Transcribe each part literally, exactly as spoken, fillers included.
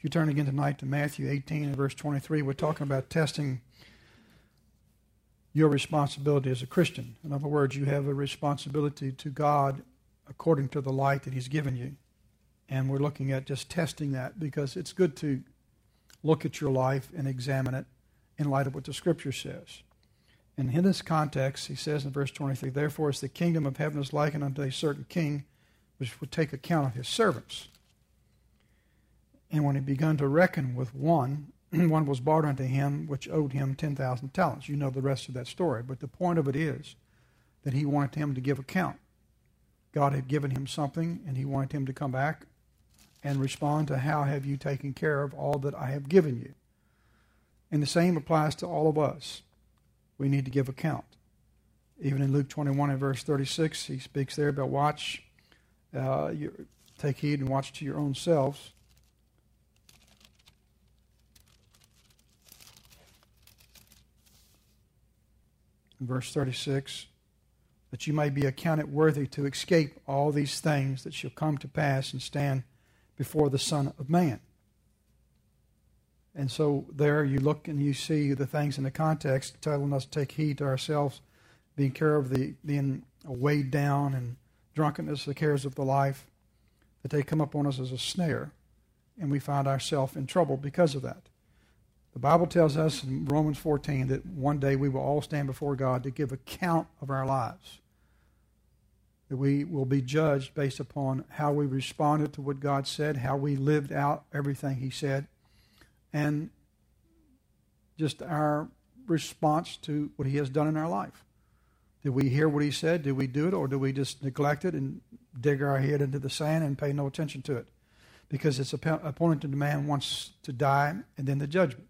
If you turn again tonight to Matthew eighteen and verse twenty-three, we're talking about testing your responsibility as a Christian. In other words, you have a responsibility to God according to the light that He's given you. And we're looking at just testing that because it's good to look at your life and examine it in light of what the Scripture says. And in this context, he says in verse twenty-three, therefore as the kingdom of heaven is likened unto a certain king, which would take account of his servants. And when he begun to reckon with one, one was brought unto him which owed him ten thousand talents. You know the rest of that story. But the point of it is that he wanted him to give account. God had given him something, and he wanted him to come back and respond to how have you taken care of all that I have given you. And the same applies to all of us. We need to give account. Even in Luke twenty-one and verse thirty-six, he speaks there about watch, uh, you, take heed and watch to your own selves. In verse thirty-six, that you may be accounted worthy to escape all these things that shall come to pass and stand before the Son of Man. And so there you look and you see the things in the context telling us to take heed to ourselves, being care of the being weighed down and drunkenness, the cares of the life, that they come upon us as a snare, and we find ourselves in trouble because of that. The Bible tells us in Romans fourteen that one day we will all stand before God to give account of our lives. That we will be judged based upon how we responded to what God said, how we lived out everything He said, and just our response to what He has done in our life. Did we hear what He said? Did we do it? Or did we just neglect it and dig our head into the sand and pay no attention to it? Because it's appointed to man once to die and then the judgment.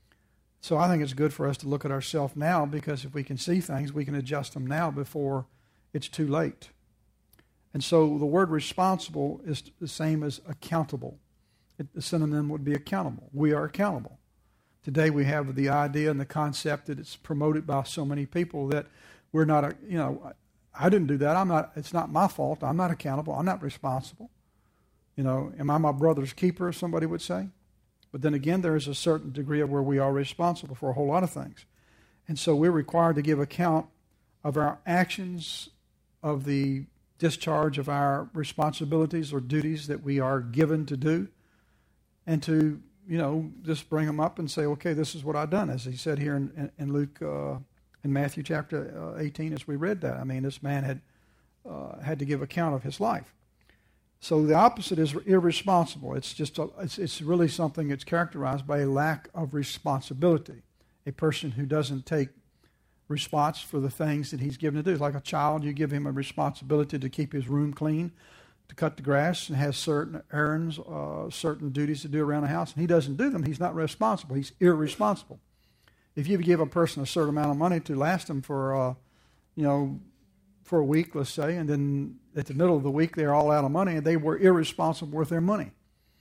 So I think it's good for us to look at ourselves now, because if we can see things, we can adjust them now before it's too late. And so the word responsible is the same as accountable. It, the synonym would be accountable. We are accountable. Today we have the idea and the concept that it's promoted by so many people that we're not, a, you know, I didn't do that. I'm not. It's not my fault. I'm not accountable. I'm not responsible. You know, am I my brother's keeper, somebody would say? But then again, there is a certain degree of where we are responsible for a whole lot of things. And so we're required to give account of our actions, of the discharge of our responsibilities or duties that we are given to do, and to, you know, just bring them up and say, okay, this is what I've done, as he said here in, in Luke, uh, in Matthew chapter eighteen, as we read that. I mean, this man had uh, had to give account of his life. So the opposite is irresponsible. It's just a, it's, it's really something that's characterized by a lack of responsibility. A person who doesn't take response for the things that he's given to do. Like a child, you give him a responsibility to keep his room clean, to cut the grass, and has certain errands, uh, certain duties to do around the house, and he doesn't do them. He's not responsible. He's irresponsible. If you give a person a certain amount of money to last them for, uh, you know, for a week, let's say, and then at the middle of the week they're all out of money, and they were irresponsible with their money.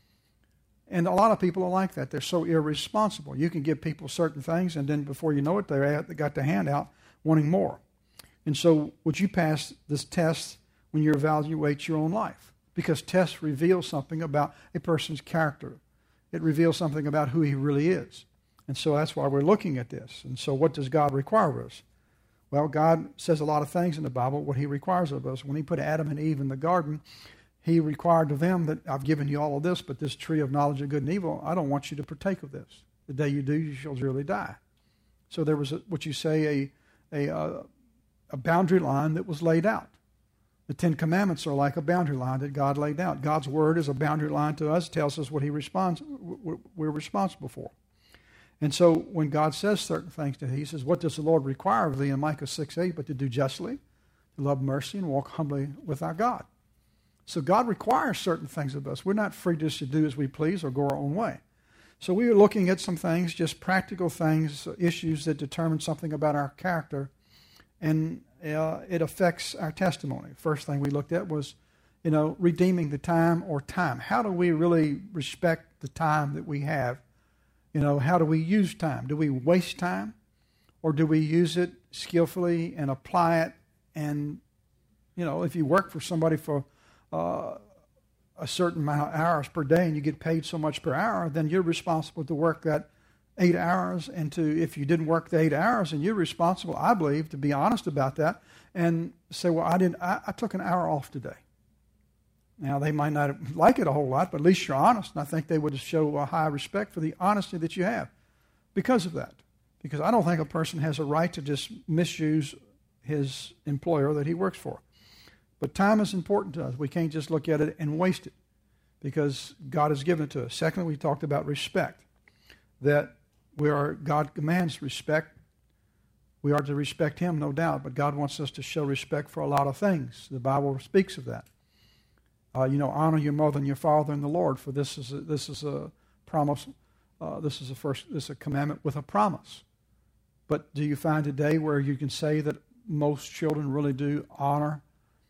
And a lot of people are like that. They're so irresponsible. You can give people certain things, and then before you know it, they got their hand out wanting more. And so would you pass this test when you evaluate your own life? Because tests reveal something about a person's character. It reveals something about who he really is. And so that's why we're looking at this. And so what does God require of us? Well, God says a lot of things in the Bible, what He requires of us. When He put Adam and Eve in the garden, He required of them that I've given you all of this, but this tree of knowledge of good and evil, I don't want you to partake of this. The day you do, you shall surely die. So there was a, what you say a, a a boundary line that was laid out. The Ten Commandments are like a boundary line that God laid out. God's Word is a boundary line to us, tells us what He responds, we're responsible for. And so when God says certain things to He says, what does the Lord require of thee in Micah six eight, but to do justly, to love mercy, and walk humbly with our God. So God requires certain things of us. We're not free just to do as we please or go our own way. So we are looking at some things, just practical things, issues that determine something about our character, and uh, it affects our testimony. First thing we looked at was, you know, redeeming the time or time. How do we really respect the time that we have? You know, how do we use time? Do we waste time? Or do we use it skillfully and apply it? And, you know, if you work for somebody for uh, a certain amount of hours per day and you get paid so much per hour, then you're responsible to work that eight hours. And to, if you didn't work the eight hours, and you're responsible, I believe, to be honest about that and say, well, I didn't, I, I took an hour off today. Now, they might not like it a whole lot, but at least you're honest. And I think they would show a high respect for the honesty that you have because of that. Because I don't think a person has a right to just misuse his employer that he works for. But time is important to us. We can't just look at it and waste it because God has given it to us. Secondly, we talked about respect, that we are, God commands respect. We are to respect Him, no doubt, but God wants us to show respect for a lot of things. The Bible speaks of that. Uh, you know, honor your mother and your father in the Lord, for this is a, this is a promise. Uh, this is a first. This is a commandment with a promise. But do you find today where you can say that most children really do honor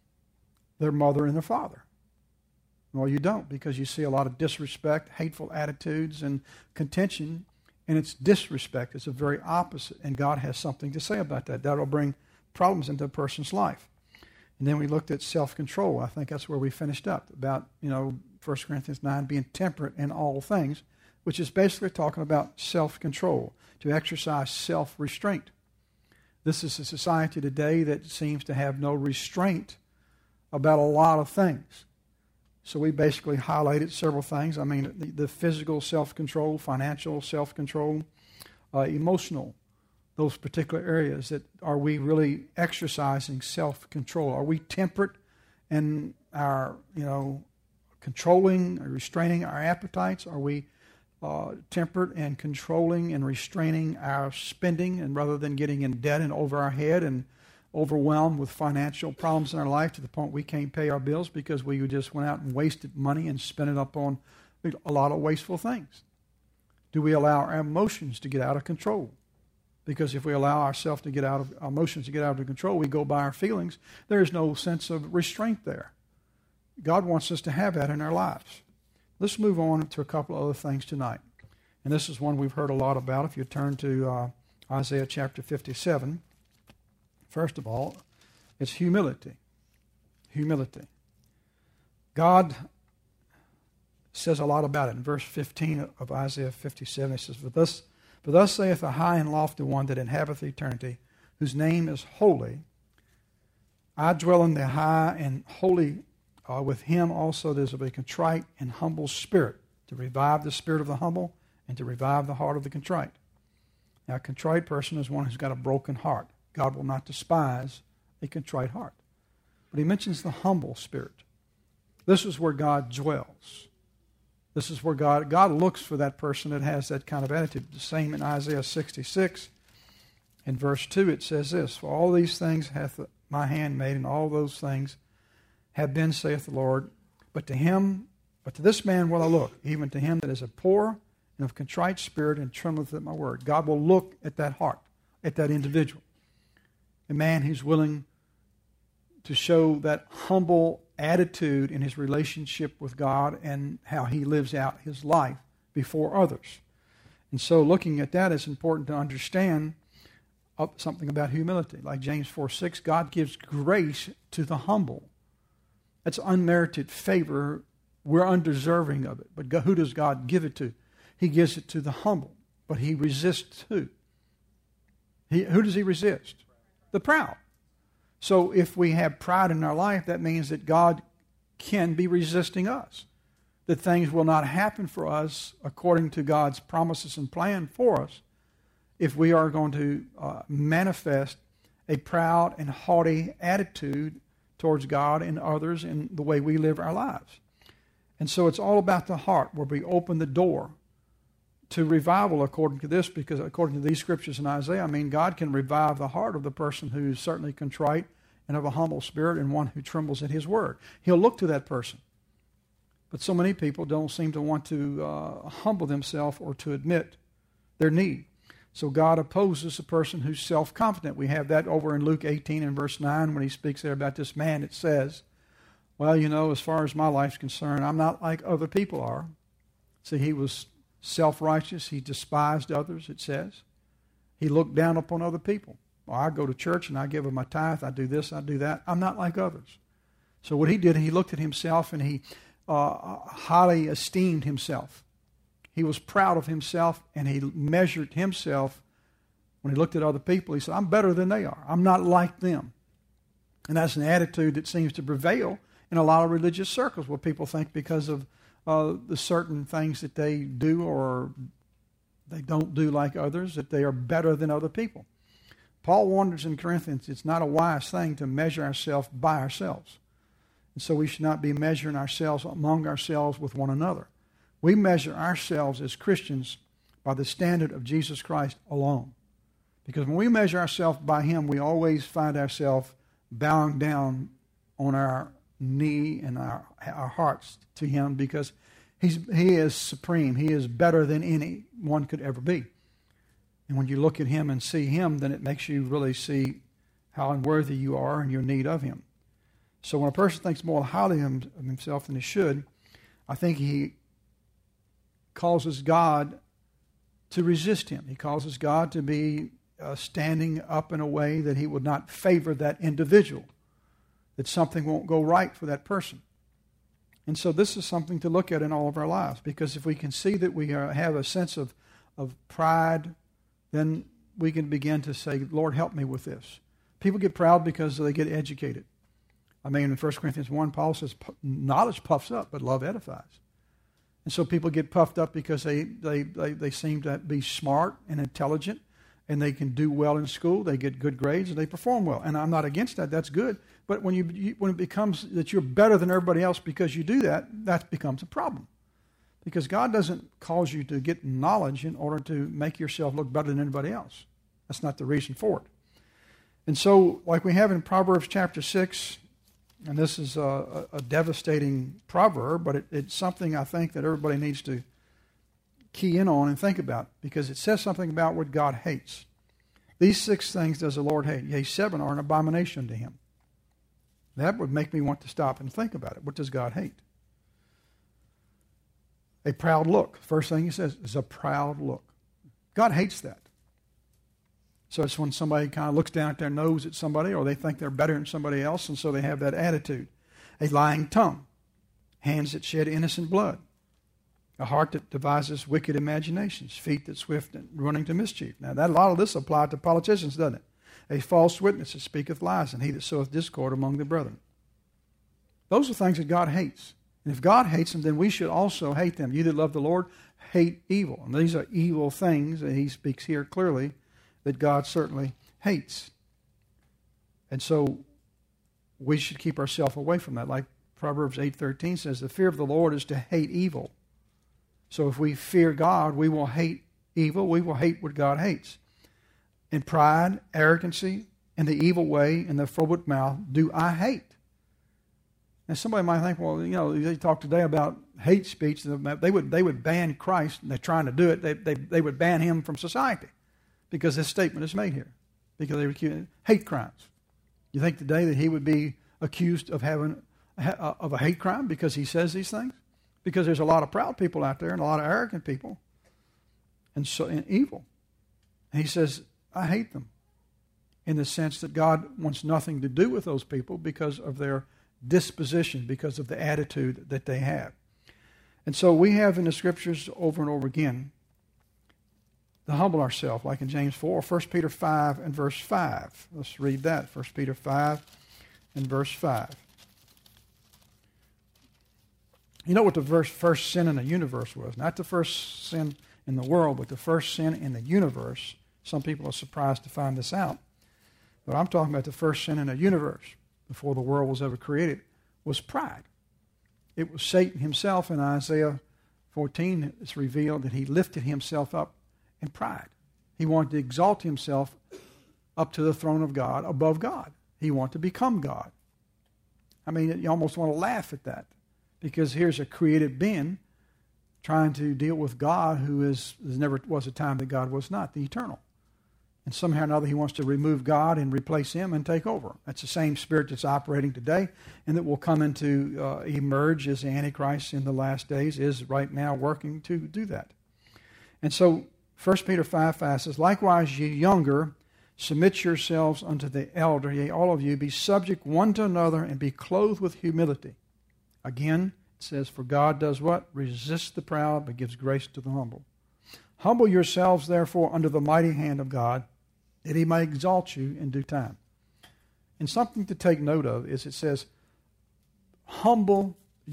their mother and their father? Well, you don't, because you see a lot of disrespect, hateful attitudes, and contention, and it's disrespect. It's the very opposite, and God has something to say about that. That will bring problems into a person's life. And then we looked at self-control. I think that's where we finished up, about, you know, First Corinthians nine, being temperate in all things, which is basically talking about self-control, to exercise self-restraint. This is a society today that seems to have no restraint about a lot of things. So we basically highlighted several things. I mean, the, the physical self-control, financial self-control, uh, emotional, those particular areas. That are we really exercising self-control? Are we temperate in our, you know, controlling or restraining our appetites? Are we uh, temperate and controlling and restraining our spending, and rather than getting in debt and over our head and overwhelmed with financial problems in our life to the point we can't pay our bills because we just went out and wasted money and spent it up on a lot of wasteful things? Do we allow our emotions to get out of control? Because if we allow ourselves to get out of our emotions to get out of control, we go by our feelings. There is no sense of restraint there. God wants us to have that in our lives. Let's move on to a couple of other things tonight. And this is one we've heard a lot about. If you turn to uh, Isaiah chapter fifty-seven, first of all, it's humility. Humility. God says a lot about it. In verse fifteen of Isaiah fifty-seven, it says, For thus, for thus saith the high and lofty one that inhabiteth eternity, whose name is holy. I dwell in the high and holy. Uh, with him also there is a contrite and humble spirit, to revive the spirit of the humble and to revive the heart of the contrite. Now, a contrite person is one who's got a broken heart. God will not despise a contrite heart. But he mentions the humble spirit. This is where God dwells. This is where God, God looks for that person that has that kind of attitude. The same in Isaiah sixty-six. In verse two it says this, For all these things hath my hand made, and all those things have been, saith the Lord. But to him, but to this man will I look, even to him that is a poor and of contrite spirit and trembleth at my word. God will look at that heart, at that individual. A man who's willing to show that humble attitude in his relationship with God and how he lives out his life before others. And so looking at that, it's important to understand something about humility. Like James four six, God gives grace to the humble. That's unmerited favor. We're undeserving of it. But who does God give it to? He gives it to the humble. But he resists who? He, who does he resist? The proud. So if we have pride in our life, that means that God can be resisting us. That things will not happen for us according to God's promises and plan for us if we are going to uh, manifest a proud and haughty attitude towards God and others in the way we live our lives. And so it's all about the heart, where we open the door to revival according to this, because according to these scriptures in Isaiah, I mean, God can revive the heart of the person who is certainly contrite and of a humble spirit and one who trembles at his word. He'll look to that person. But so many people don't seem to want to uh, humble themselves or to admit their need. So God opposes a person who's self-confident. We have that over in Luke eighteen and verse nine when he speaks there about this man. It says, well, you know, as far as my life's concerned, I'm not like other people are. See, he was self-righteous. He despised others, it says. He looked down upon other people. Well, I go to church and I give them my tithe. I do this, I do that. I'm not like others. So what he did, he looked at himself and he uh, highly esteemed himself. He was proud of himself, and he measured himself when he looked at other people. He said, I'm better than they are. I'm not like them. And that's an attitude that seems to prevail in a lot of religious circles, where people think because of uh, the certain things that they do or they don't do like others, that they are better than other people. Paul warned us in Corinthians, it's not a wise thing to measure ourselves by ourselves. And so we should not be measuring ourselves among ourselves with one another. We measure ourselves as Christians by the standard of Jesus Christ alone. Because when we measure ourselves by Him, we always find ourselves bowing down on our knee and our, our hearts to Him, because he's, He is supreme. He is better than anyone could ever be. And when you look at Him and see Him, then it makes you really see how unworthy you are and your need of Him. So when a person thinks more highly of himself than he should, I think he causes God to resist him. He causes God to be uh, standing up in a way that He would not favor that individual, that something won't go right for that person. And so this is something to look at in all of our lives, because if we can see that we are, have a sense of, of pride, then we can begin to say, Lord, help me with this. People get proud because they get educated. I mean, in First Corinthians one, Paul says, knowledge puffs up, but love edifies. And so people get puffed up because they, they, they, they seem to be smart and intelligent, and they can do well in school, they get good grades, and they perform well. And I'm not against that, that's good. But when you, you when it becomes that you're better than everybody else because you do that, that becomes a problem. Because God doesn't cause you to get knowledge in order to make yourself look better than anybody else. That's not the reason for it. And so, like we have in Proverbs chapter six, and this is a, a devastating proverb, but it, it's something I think that everybody needs to key in on and think about, because it says something about what God hates. These six things does the Lord hate. Yea, seven are an abomination to Him. That would make me want to stop and think about it. What does God hate? A proud look. First thing He says is a proud look. God hates that. So it's when somebody kind of looks down at their nose at somebody, or they think they're better than somebody else, and so they have that attitude. A lying tongue. Hands that shed innocent blood. A heart that devises wicked imaginations. Feet that swift and running to mischief. Now, that a lot of this applies to politicians, doesn't it? A false witness that speaketh lies, and he that soweth discord among the brethren. Those are things that God hates. And if God hates them, then we should also hate them. You that love the Lord, hate evil. And these are evil things, and He speaks here clearly, that God certainly hates. And so we should keep ourselves away from that. Like Proverbs eight thirteen says, the fear of the Lord is to hate evil. So if we fear God, we will hate evil. We will hate what God hates. And pride, arrogancy, and the evil way, and the froward mouth do I hate. Now somebody might think, well, you know, they talk today about hate speech. They would they would ban Christ, and they're trying to do it. They they they would ban Him from society because this statement is made here. Because they would accuse hate crimes. You think today that He would be accused of having of a hate crime because He says these things? Because there's a lot of proud people out there and a lot of arrogant people, and so and evil. And He says, I hate them, in the sense that God wants nothing to do with those people because of their disposition, because of the attitude that they have. And so we have in the Scriptures over and over again to humble ourselves, like in James four, First Peter five and verse five. Let's read that, First Peter five and verse five. You know what the first, first sin in the universe was? Not the first sin in the world, but the first sin in the universe. Some people are surprised to find this out. But I'm talking about the first sin in the universe, before the world was ever created, was pride. It was Satan himself. In Isaiah fourteen, it's revealed that he lifted himself up in pride. He wanted to exalt himself up to the throne of God, above God. He wanted to become God. I mean, you almost want to laugh at that, because here's a created being trying to deal with God, who is, there never was a time that God was not, the eternal. And somehow or another, he wants to remove God and replace Him and take over. That's the same spirit that's operating today, and that will come into, uh, emerge as the Antichrist in the last days, is right now working to do that. And so, First Peter five five says, likewise, ye younger, submit yourselves unto the elder, yea, all of you, be subject one to another, and be clothed with humility. Again, It says, for God does what? Resists the proud, but gives grace to the humble. Humble yourselves, therefore, under the mighty hand of God, that he may exalt you in due time. And something to take note of is it says, humble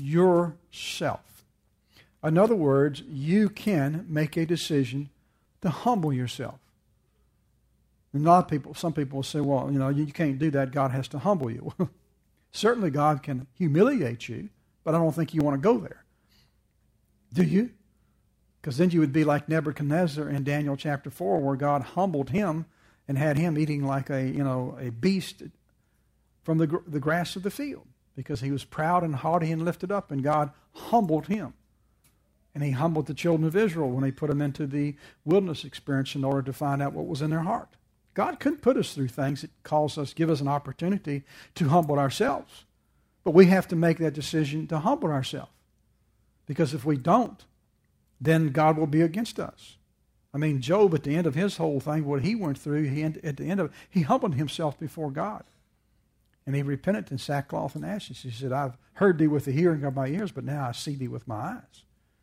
yourself. In other words, you can make a decision to humble yourself. And a lot of people, some people will say, well, you know, you can't do that. God has to humble you. Certainly God can humiliate you, but I don't think you want to go there. Do you? Because then you would be like Nebuchadnezzar in Daniel chapter four, where God humbled him and had him eating like a, you know, a beast from the, the grass of the field, because he was proud and haughty and lifted up, and God humbled him. And he humbled the children of Israel when he put them into the wilderness experience in order to find out what was in their heart. God couldn't put us through things that cause us, give us an opportunity to humble ourselves. But we have to make that decision to humble ourselves. Because if we don't, then God will be against us. I mean, Job, at the end of his whole thing, what he went through, he at the end of it, he humbled himself before God. And he repented in sackcloth and ashes. He said, I've heard thee with the hearing of my ears, but now I see thee with my eyes.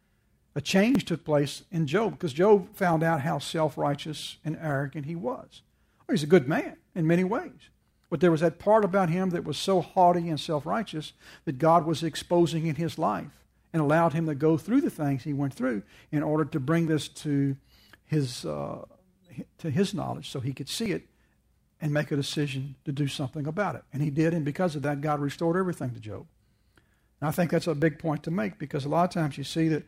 A change took place in Job, because Job found out how self-righteous and arrogant he was. Well, he's a good man in many ways. But there was that part about him that was so haughty and self-righteous that God was exposing in his life and allowed him to go through the things he went through in order to bring this to his, uh, to his knowledge so he could see it and make a decision to do something about it. And he did, and because of that, God restored everything to Job. And I think that's a big point to make, because a lot of times you see that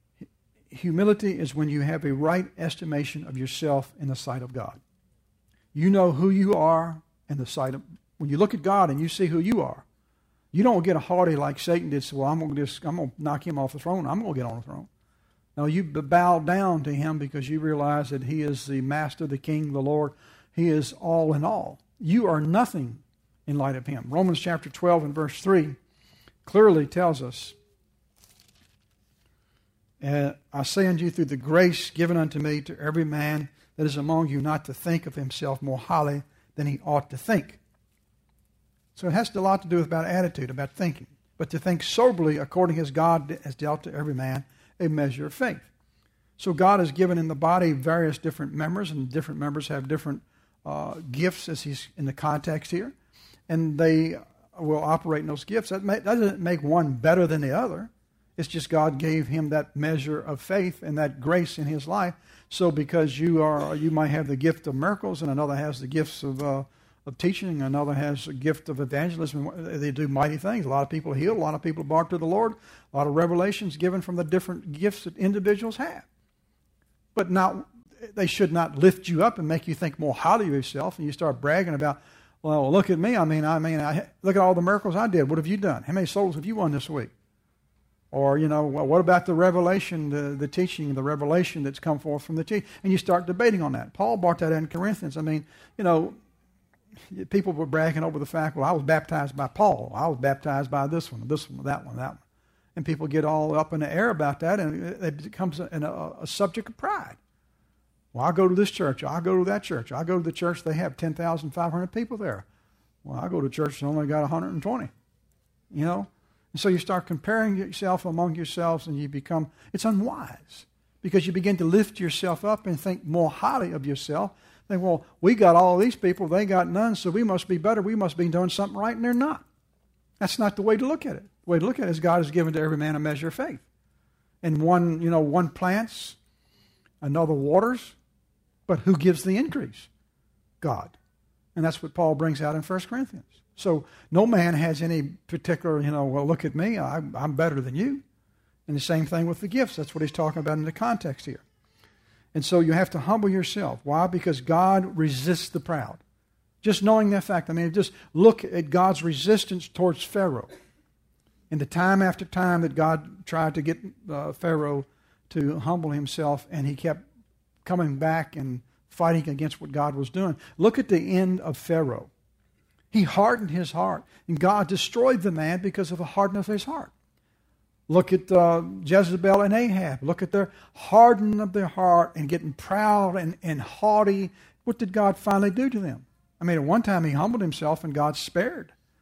humility is when you have a right estimation of yourself in the sight of God. You know who you are in the sight of, when you look at God and you see who you are, you don't get a haughty like Satan did. So, well, I'm going to just, I'm going to knock him off the throne. I'm going to get on the throne. No, you bow down to him because you realize that he is the master, the king, the Lord. He is all in all. You are nothing in light of him. Romans chapter twelve and verse three clearly tells us, Uh, I say unto you through the grace given unto me, to every man that is among you not to think of himself more highly than he ought to think. So it has a lot to do with about attitude, about thinking. But to think soberly according as God has dealt to every man a measure of faith. So God has given in the body various different members, and different members have different uh, gifts, as he's in the context here. And they will operate in those gifts. That may, doesn't make one better than the other. It's just God gave him that measure of faith and that grace in his life. So because you are, you might have the gift of miracles, and another has the gifts of uh, of teaching, another has a gift of evangelism. They do mighty things. A lot of people heal. A lot of people are brought to the Lord. A lot of revelations given from the different gifts that individuals have. But not, they should not lift you up and make you think more highly of yourself, and you start bragging about, well, look at me. I mean, I mean, I, look at all the miracles I did. What have you done? How many souls have you won this week? Or, you know, well, what about the revelation, the, the teaching, the revelation that's come forth from the teaching? And you start debating on that. Paul brought that in Corinthians. I mean, you know, people were bragging over the fact, well, I was baptized by Paul. I was baptized by this one, this one, that one, that one. And people get all up in the air about that, and it becomes a, a, a subject of pride. Well, I go to this church. I go to that church. I go to the church, they have ten thousand five hundred people there. Well, I go to church that only got one hundred twenty, you know. And so you start comparing yourself among yourselves, and you become, it's unwise, because you begin to lift yourself up and think more highly of yourself. Think, well, we got all these people, they got none, so we must be better. We must be doing something right, and they're not. That's not the way to look at it. The way to look at it is God has given to every man a measure of faith. And one, you know, one plants, another waters, but who gives the increase? God. And that's what Paul brings out in First Corinthians. So no man has any particular, you know, well, look at me, I, I'm better than you. And the same thing with the gifts. That's what he's talking about in the context here. And so you have to humble yourself. Why? Because God resists the proud. Just knowing that fact. I mean, just look at God's resistance towards Pharaoh. And the time after time that God tried to get uh, Pharaoh to humble himself, and he kept coming back and fighting against what God was doing. Look at the end of Pharaoh. He hardened his heart, and God destroyed the man because of the hardness of his heart. Look at uh, Jezebel and Ahab. Look at their hardening of their heart and getting proud and, and haughty. What did God finally do to them? I mean, at one time he humbled himself and God spared.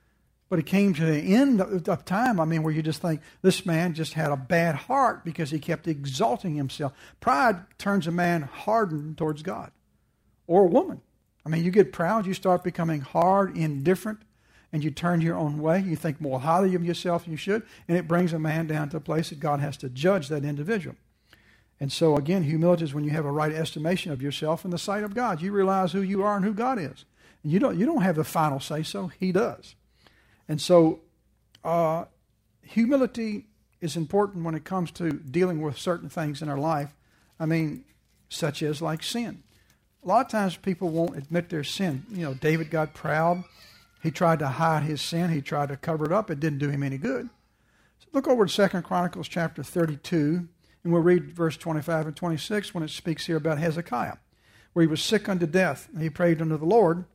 But it came to the end of time, I mean, where you just think, this man just had a bad heart because he kept exalting himself. Pride turns a man hardened towards God. Or a woman. I mean, you get proud, you start becoming hard, indifferent, and you turn your own way. You think more highly of yourself than you should, and it brings a man down to a place that God has to judge that individual. And so, again, humility is when you have a right estimation of yourself in the sight of God. You realize who you are and who God is. And you don't, you don't have the final say-so. He does. And so, uh, humility is important when it comes to dealing with certain things in our life. I mean, such as like sin. A lot of times people won't admit their sin. You know, David got proud. He tried to hide his sin. He tried to cover it up. It didn't do him any good. So look over to Second Chronicles chapter thirty-two, and we'll read verse twenty-five and twenty-six when it speaks here about Hezekiah, where he was sick unto death, and he prayed unto the Lord.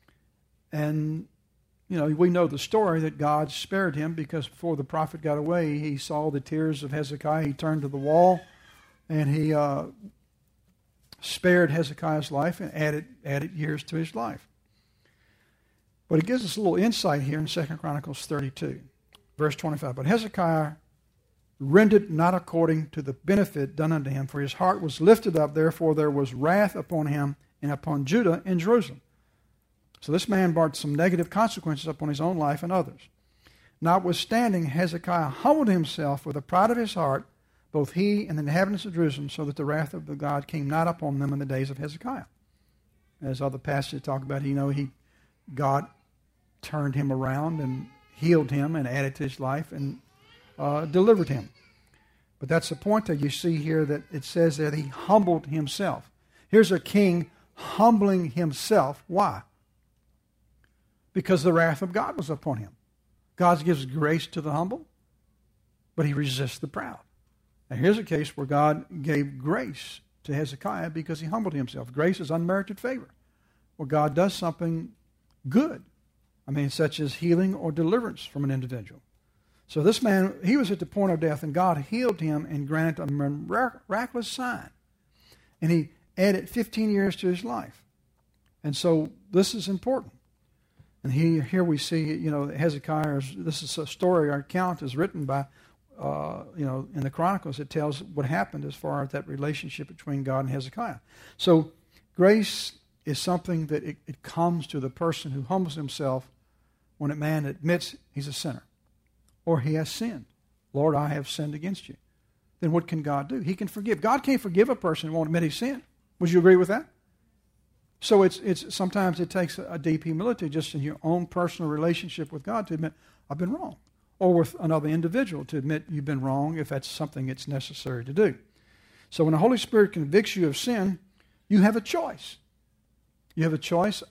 And, you know, we know the story that God spared him because before the prophet got away, he saw the tears of Hezekiah. He turned to the wall, and he uh, spared Hezekiah's life and added added years to his life. But it gives us a little insight here in Second Chronicles thirty-two, verse twenty-five. But Hezekiah rendered not according to the benefit done unto him, for his heart was lifted up, therefore there was wrath upon him and upon Judah and Jerusalem. So this man brought some negative consequences upon his own life and others. Notwithstanding, Hezekiah humbled himself with the pride of his heart, both he and the inhabitants of Jerusalem, so that the wrath of the God came not upon them in the days of Hezekiah. As other passages talk about, you know, he, God turned him around and healed him and added to his life and uh, delivered him. But that's the point that you see here, that it says that he humbled himself. Here's a king humbling himself. Why? Because the wrath of God was upon him. God gives grace to the humble, but he resists the proud. Now here's a case where God gave grace to Hezekiah because he humbled himself. Grace is unmerited favor, where God does something good. I mean, such as healing or deliverance from an individual. So this man, he was at the point of death, and God healed him and granted a miraculous sign. And he added fifteen years to his life. And so this is important. And he, here we see, you know, Hezekiah, this is a story, our account is written by, uh, you know, in the Chronicles, it tells what happened as far as that relationship between God and Hezekiah. So grace is something that it, it comes to the person who humbles himself when a man admits he's a sinner or he has sinned. Lord, I have sinned against you. Then what can God do? He can forgive. God can't forgive a person who won't admit he's sinned. Would you agree with that? So it's it's sometimes it takes a deep humility just in your own personal relationship with God to admit, I've been wrong. Or with another individual to admit you've been wrong if that's something that's necessary to do. So when the Holy Spirit convicts you of sin, you have a choice. You have a choice.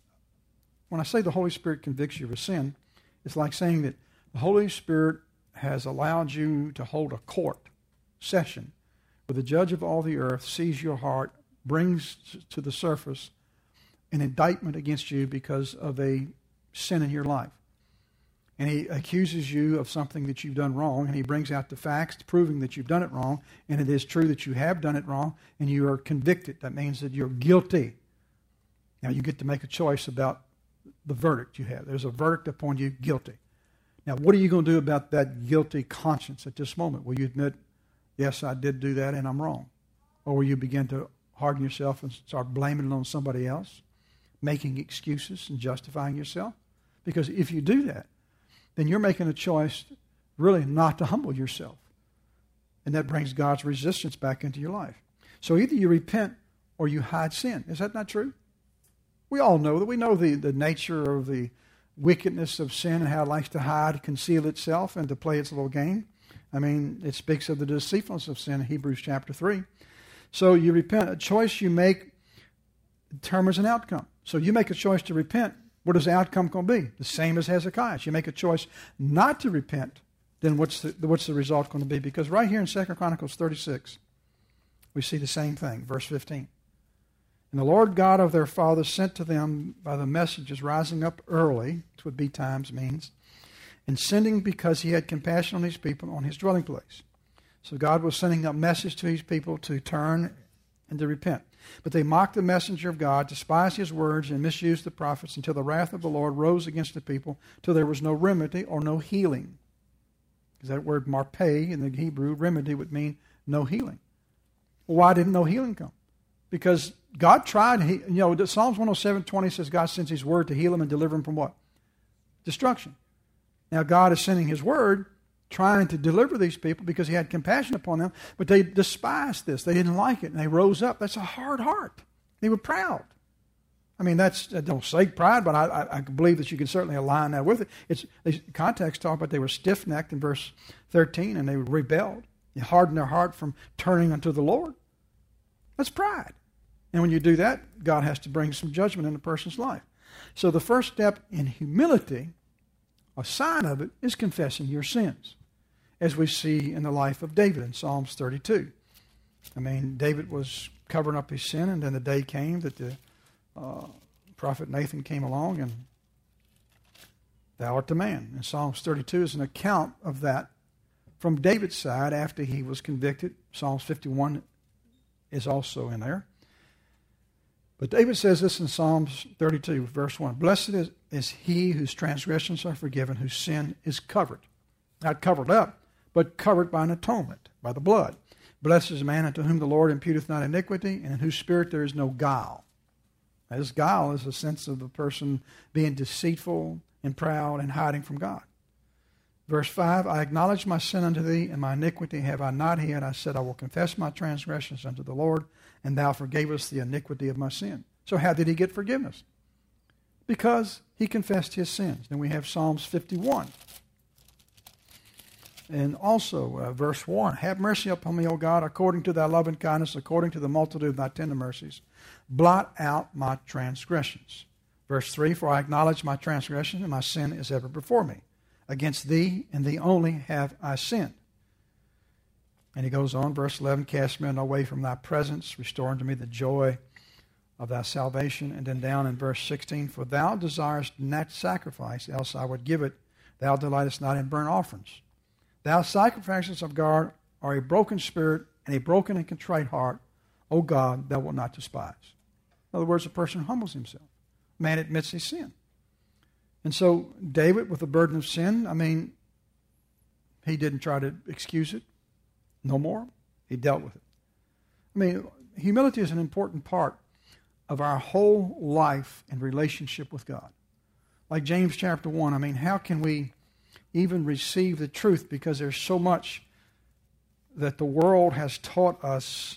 When I say the Holy Spirit convicts you of a sin, it's like saying that the Holy Spirit has allowed you to hold a court session where the judge of all the earth sees your heart, brings to the surface an indictment against you because of a sin in your life. And he accuses you of something that you've done wrong, and he brings out the facts proving that you've done it wrong, and it is true that you have done it wrong, and you are convicted. That means that you're guilty. Now you get to make a choice about the verdict you have. There's a verdict upon you, guilty. Now what are you going to do about that guilty conscience at this moment? Will you admit, yes, I did do that and I'm wrong? Or will you begin to harden yourself and start blaming it on somebody else, making excuses and justifying yourself? Because if you do that, then you're making a choice really not to humble yourself. And that brings God's resistance back into your life. So either you repent or you hide sin. Is that not true? We all know that. We know the, the nature of the wickedness of sin and how it likes to hide, conceal itself, and to play its little game. I mean, it speaks of the deceitfulness of sin in Hebrews chapter three. So you repent. A choice you make determines an outcome. So you make a choice to repent. What is the outcome going to be? The same as Hezekiah. You make a choice not to repent, then what's the, what's the result going to be? Because right here in Second Chronicles thirty-six, we see the same thing. Verse fifteen. And the Lord God of their fathers sent to them by the messengers rising up early, which would be times means, and sending because he had compassion on his people on his dwelling place. So God was sending a message to his people to turn and to repent. But they mocked the messenger of God, despised his words, and misused the prophets until the wrath of the Lord rose against the people, till there was no remedy or no healing. Because that word marpeh in the Hebrew, remedy, would mean no healing. Well, why didn't no healing come? Because God tried, he, you know, Psalms one oh seven twenty says God sends his word to heal them and deliver them from what? Destruction. Now God is sending his word, trying to deliver these people because he had compassion upon them, but they despised this. They didn't like it, and they rose up. That's a hard heart. They were proud. I mean, that's, I don't say pride, but I, I, I believe that you can certainly align that with it. It's the context talk about they were stiff-necked in verse thirteen, and they rebelled. They hardened their heart from turning unto the Lord. That's pride. And when you do that, God has to bring some judgment in a person's life. So the first step in humility, a sign of it, is confessing your sins, as we see in the life of David in Psalms thirty-two. I mean, David was covering up his sin, and then the day came that the uh, prophet Nathan came along, and thou art the man. And Psalms thirty-two is an account of that from David's side after he was convicted. Psalms fifty-one is also in there. But David says this in Psalms thirty-two, verse one. Blessed is, is he whose transgressions are forgiven, whose sin is covered. Not covered up, but covered by an atonement, by the blood. Blessed is the man unto whom the Lord imputeth not iniquity, and in whose spirit there is no guile. Now, this guile is a sense of the person being deceitful and proud and hiding from God. Verse five, I acknowledge my sin unto thee, and my iniquity have I not hid. I said, I will confess my transgressions unto the Lord, and thou forgavest the iniquity of my sin. So how did he get forgiveness? Because he confessed his sins. Then we have Psalms fifty-one. And also, uh, verse one, have mercy upon me, O God, according to thy loving kindness, according to the multitude of thy tender mercies. Blot out my transgressions. Verse three, for I acknowledge my transgression, and my sin is ever before me. Against thee and thee only have I sinned. And he goes on, verse eleven, cast me not away from thy presence, restore unto me the joy of thy salvation. And then down in verse sixteen, for thou desirest not sacrifice, else I would give it. Thou delightest not in burnt offerings. Thou sacrifices of God are a broken spirit and a broken and contrite heart. O God, thou wilt not despise. In other words, a person humbles himself. Man admits his sin. And so David, with the burden of sin, I mean, he didn't try to excuse it. No more. He dealt with it. I mean, humility is an important part of our whole life and relationship with God. Like James chapter one, I mean, how can we even receive the truth? Because there's so much that the world has taught us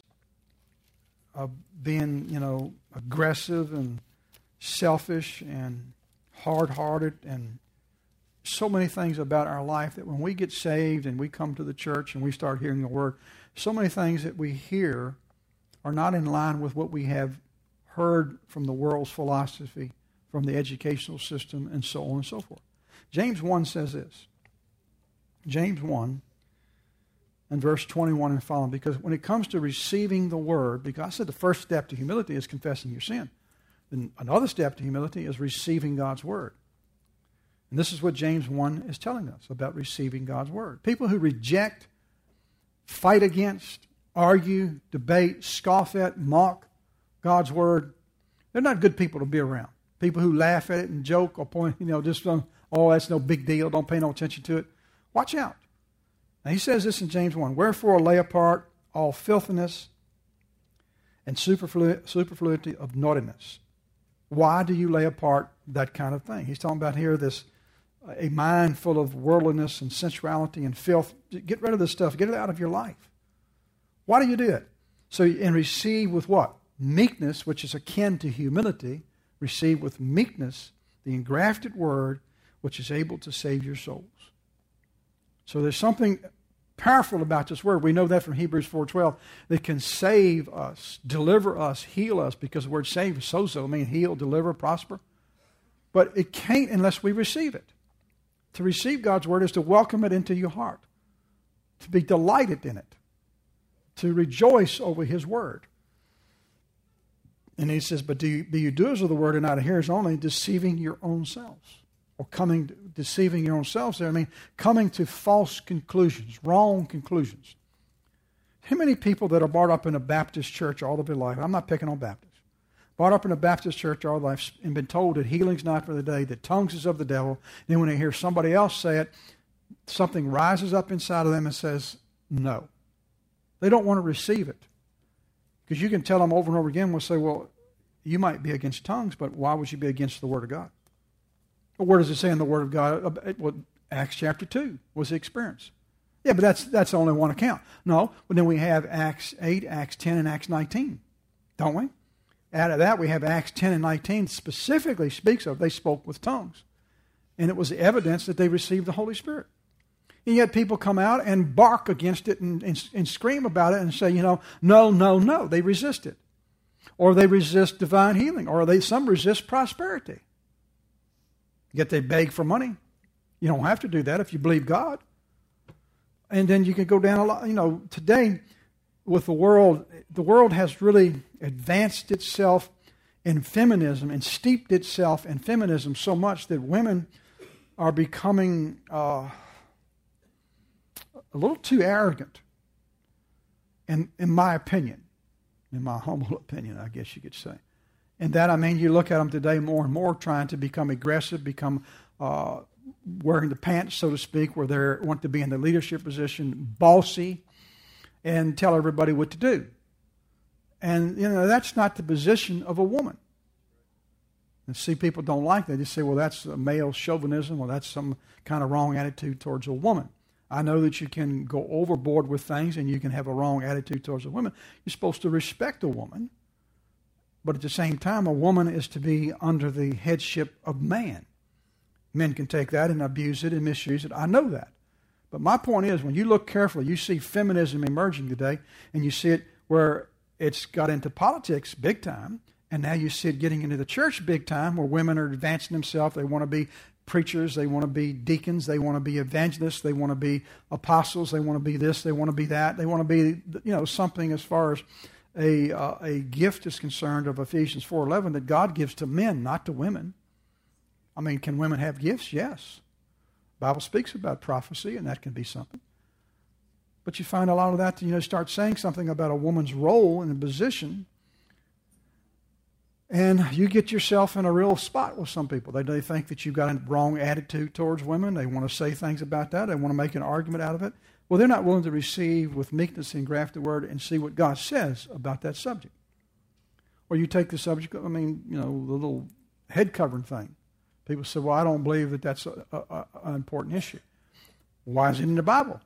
of being, you know, aggressive and selfish and hard-hearted and so many things about our life that when we get saved and we come to the church and we start hearing the Word, so many things that we hear are not in line with what we have heard from the world's philosophy, from the educational system, and so on and so forth. James one says this. James one and verse twenty-one and following, because when it comes to receiving the Word, because I said the first step to humility is confessing your sin. And another step to humility is receiving God's Word. And this is what James one is telling us about receiving God's Word. People who reject, fight against, argue, debate, scoff at, mock God's Word, they're not good people to be around. People who laugh at it and joke or point, you know, just, oh, that's no big deal, don't pay no attention to it. Watch out. Now he says this in James one, wherefore lay apart all filthiness and superflu- superfluity of naughtiness. Why do you lay apart that kind of thing? He's talking about here this, a mind full of worldliness and sensuality and filth. Get rid of this stuff. Get it out of your life. Why do you do it? So, and receive with what? Meekness, which is akin to humility. Receive with meekness the engrafted word, which is able to save your souls. So there's something powerful about this word. We know that from Hebrews four twelve, that can save us, deliver us, heal us, because the word save is sozo, I mean heal, deliver, prosper. But it can't unless we receive it. To receive God's word is to welcome it into your heart, to be delighted in it, to rejoice over his word. And he says, but do you, be you doers of the word and not hearers only, deceiving your own selves. Or coming, deceiving your own selves there, I mean, coming to false conclusions, wrong conclusions. How many people that are brought up in a Baptist church all of their life, I'm not picking on Baptists, brought up in a Baptist church all their life and been told that healing's not for the day, that tongues is of the devil, and then when they hear somebody else say it, something rises up inside of them and says, no. They don't want to receive it. Because you can tell them over and over again, we'll say, well, you might be against tongues, but why would you be against the Word of God? Well, where does it say in the Word of God? Well, Acts chapter two was the experience. Yeah, but that's that's only one account. No, but then we have Acts eight, Acts ten, and Acts nineteen, don't we? Out of that, we have Acts ten and nineteen specifically speaks of they spoke with tongues. And it was evidence that they received the Holy Spirit. And yet people come out and bark against it and, and, and scream about it and say, you know, no, no, no. They resist it. Or they resist divine healing. Or they some resist prosperity. Yet they beg for money. You don't have to do that if you believe God. And then you can go down a lot. You know, today with the world, the world has really advanced itself in feminism and steeped itself in feminism so much that women are becoming uh, a little too arrogant, in, in my opinion, in my humble opinion, I guess you could say. And that, I mean, you look at them today more and more trying to become aggressive, become uh, wearing the pants, so to speak, where they want to be in the leadership position, bossy, and tell everybody what to do. And, you know, that's not the position of a woman. And see, people don't like that. They just say, well, that's a male chauvinism, or that's some kind of wrong attitude towards a woman. I know that you can go overboard with things and you can have a wrong attitude towards a woman. You're supposed to respect a woman. But at the same time, a woman is to be under the headship of man. Men can take that and abuse it and misuse it. I know that. But my point is, when you look carefully, you see feminism emerging today, and you see it where it's got into politics big time, and now you see it getting into the church big time, where women are advancing themselves. They want to be preachers. They want to be deacons. They want to be evangelists. They want to be apostles. They want to be this. They want to be that. They want to be, you know, something as far as a uh, a gift is concerned of Ephesians four eleven that God gives to men, not to women. I mean, can women have gifts? Yes. The Bible speaks about prophecy, and that can be something. But you find a lot of that, you know, start saying something about a woman's role and position, and you get yourself in a real spot with some people. They, they think that you've got a wrong attitude towards women. They want to say things about that. They want to make an argument out of it. Well, they're not willing to receive with meekness and grafted word and see what God says about that subject. Or you take the subject, I mean, you know, the little head covering thing. People say, well, I don't believe that that's a, a, a, an important issue. Why is it in the Bible?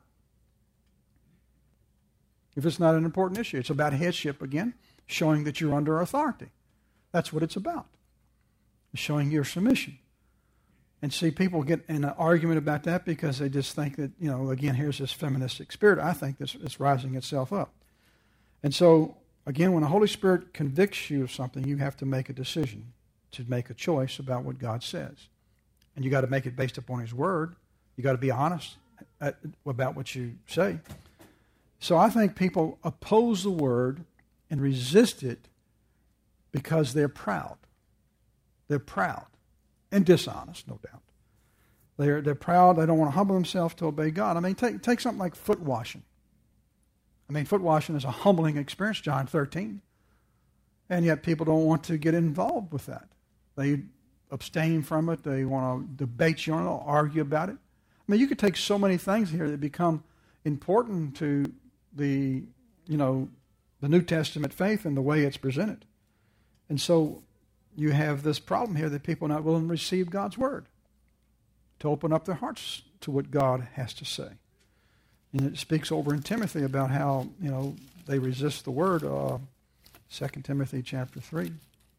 If it's not an important issue, it's about headship again, showing that you're under authority. That's what it's about, showing your submission. And see, people get in an argument about that because they just think that, you know, again, here's this feministic spirit. I think this it's rising itself up. And so, again, when the Holy Spirit convicts you of something, you have to make a decision, to make a choice about what God says. And you got to make it based upon His Word. You got to be honest at, about what you say. So I think people oppose the Word and resist it because they're proud. They're proud. And dishonest, no doubt. They're, they're proud. They don't want to humble themselves to obey God. I mean, take, take something like foot washing. I mean, foot washing is a humbling experience, John thirteen. And yet people don't want to get involved with that. They abstain from it. They want to debate you on it, argue about it. I mean, you could take so many things here that become important to the, you know, the New Testament faith and the way it's presented. And so you have this problem here that people are not willing to receive God's Word, to open up their hearts to what God has to say. And it speaks over in Timothy about how, you know, they resist the Word. Uh, Second Timothy chapter three.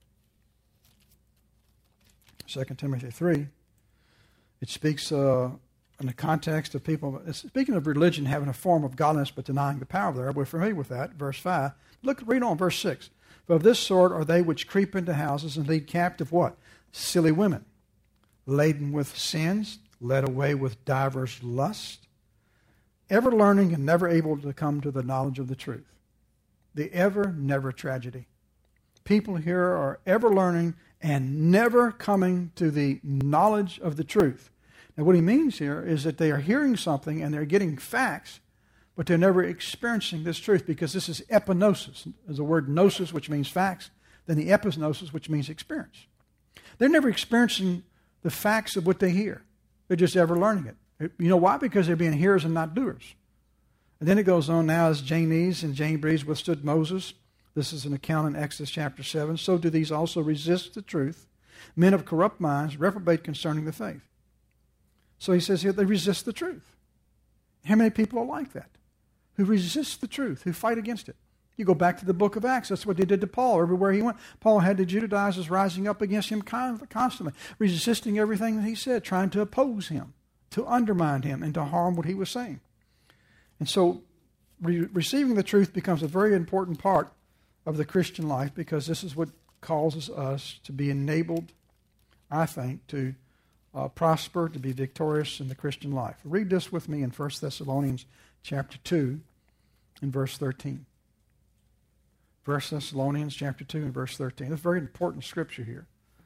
Second Timothy three. It speaks uh, in the context of people, speaking of religion having a form of godliness but denying the power thereof. We're familiar with that. Verse five. Look, read on verse six. For of this sort are they which creep into houses and lead captive what? Silly women, laden with sins, led away with divers lusts, ever learning and never able to come to the knowledge of the truth. The ever, never tragedy. People here are ever learning and never coming to the knowledge of the truth. Now what he means here is that they are hearing something and they're getting facts, but they're never experiencing this truth because this is epignosis. There's a word gnosis, which means facts, then the epignosis, which means experience. They're never experiencing the facts of what they hear. They're just ever learning it. You know why? Because they're being hearers and not doers. And then it goes on now, as Jannes and Jambres withstood Moses. This is an account in Exodus chapter seven. So do these also resist the truth. Men of corrupt minds reprobate concerning the faith. So he says here they resist the truth. How many people are like that? Who resist the truth, who fight against it. You go back to the book of Acts. That's what they did to Paul. Everywhere he went, Paul had the Judaizers rising up against him constantly, resisting everything that he said, trying to oppose him, to undermine him, and to harm what he was saying. And so re- receiving the truth becomes a very important part of the Christian life because this is what causes us to be enabled, I think, to uh, prosper, to be victorious in the Christian life. Read this with me in First Thessalonians chapter two and verse thirteen. First Thessalonians chapter two and verse thirteen. That's a very important scripture here.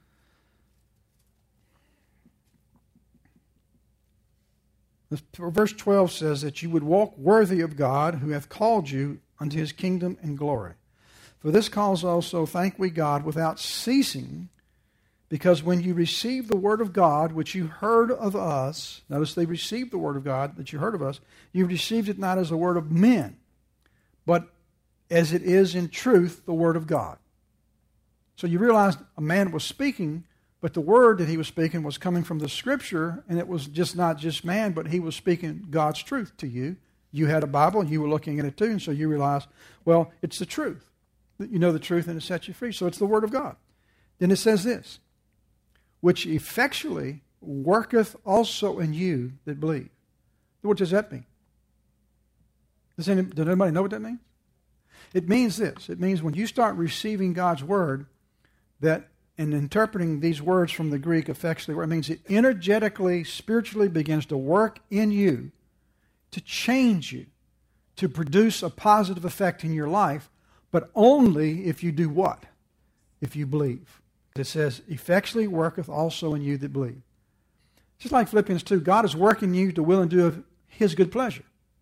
This, verse twelve says that you would walk worthy of God who hath called you unto his kingdom and glory. For this cause also thank we God without ceasing, because when you received the word of God which you heard of us, notice they received the word of God that you heard of us, you received it not as a word of men, but as it is in truth the word of God. So you realize a man was speaking, but the word that he was speaking was coming from the Scripture, and it was just not just man, but he was speaking God's truth to you. You had a Bible, and you were looking at it too, and so you realized, well, it's the truth. You know the truth, and it sets you free. So it's the word of God. Then it says this, which effectually worketh also in you that believe. What does that mean? Does, any, does anybody know what that means? It means this. It means when you start receiving God's word, that and interpreting these words from the Greek effectually, it means it energetically, spiritually begins to work in you to change you, to produce a positive effect in your life, but only if you do what? If you believe. It says, effectually worketh also in you that believe. Just like Philippians two, God is working you to will and do of his good pleasure.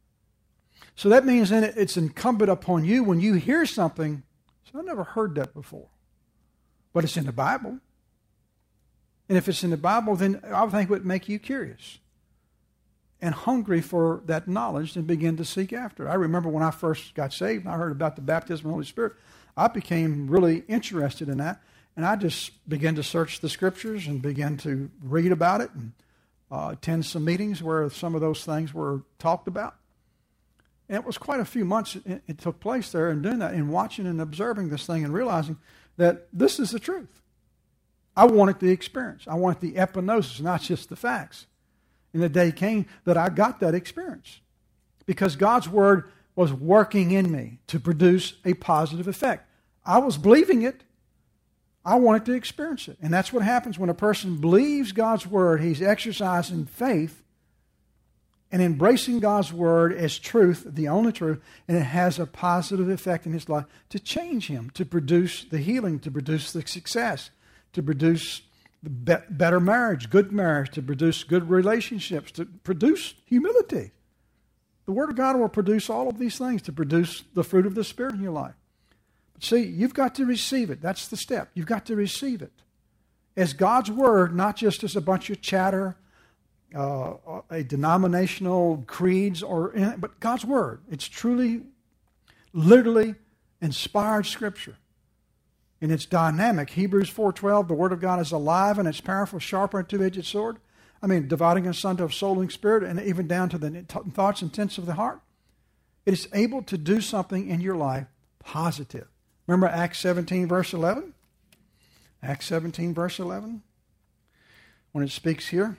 So that means then it's incumbent upon you when you hear something, so I never heard that before, but it's in the Bible. And if it's in the Bible, then I think it would make you curious and hungry for that knowledge and begin to seek after. I remember when I first got saved and I heard about the baptism of the Holy Spirit, I became really interested in that. And I just began to search the Scriptures and began to read about it and uh, attend some meetings where some of those things were talked about. And it was quite a few months it, it took place there and doing that and watching and observing this thing and realizing that this is the truth. I wanted the experience. I wanted the epignosis, not just the facts. And the day came that I got that experience because God's Word was working in me to produce a positive effect. I was believing it. I wanted to experience it. And that's what happens when a person believes God's Word. He's exercising faith and embracing God's Word as truth, the only truth, and it has a positive effect in his life to change him, to produce the healing, to produce the success, to produce the be- better marriage, good marriage, to produce good relationships, to produce humility. The Word of God will produce all of these things, to produce the fruit of the Spirit in your life. But see, you've got to receive it. That's the step. You've got to receive it as God's Word, not just as a bunch of chatter, Uh, a denominational creeds, or but God's Word. It's truly, literally inspired Scripture. And it's dynamic. Hebrews four twelve, the Word of God is alive and it's powerful, sharper than a two-edged sword. I mean, dividing asunder of soul and spirit and even down to the thoughts and intents of the heart. It is able to do something in your life positive. Remember Acts seventeen, verse eleven? Acts seventeen, verse eleven? When it speaks here.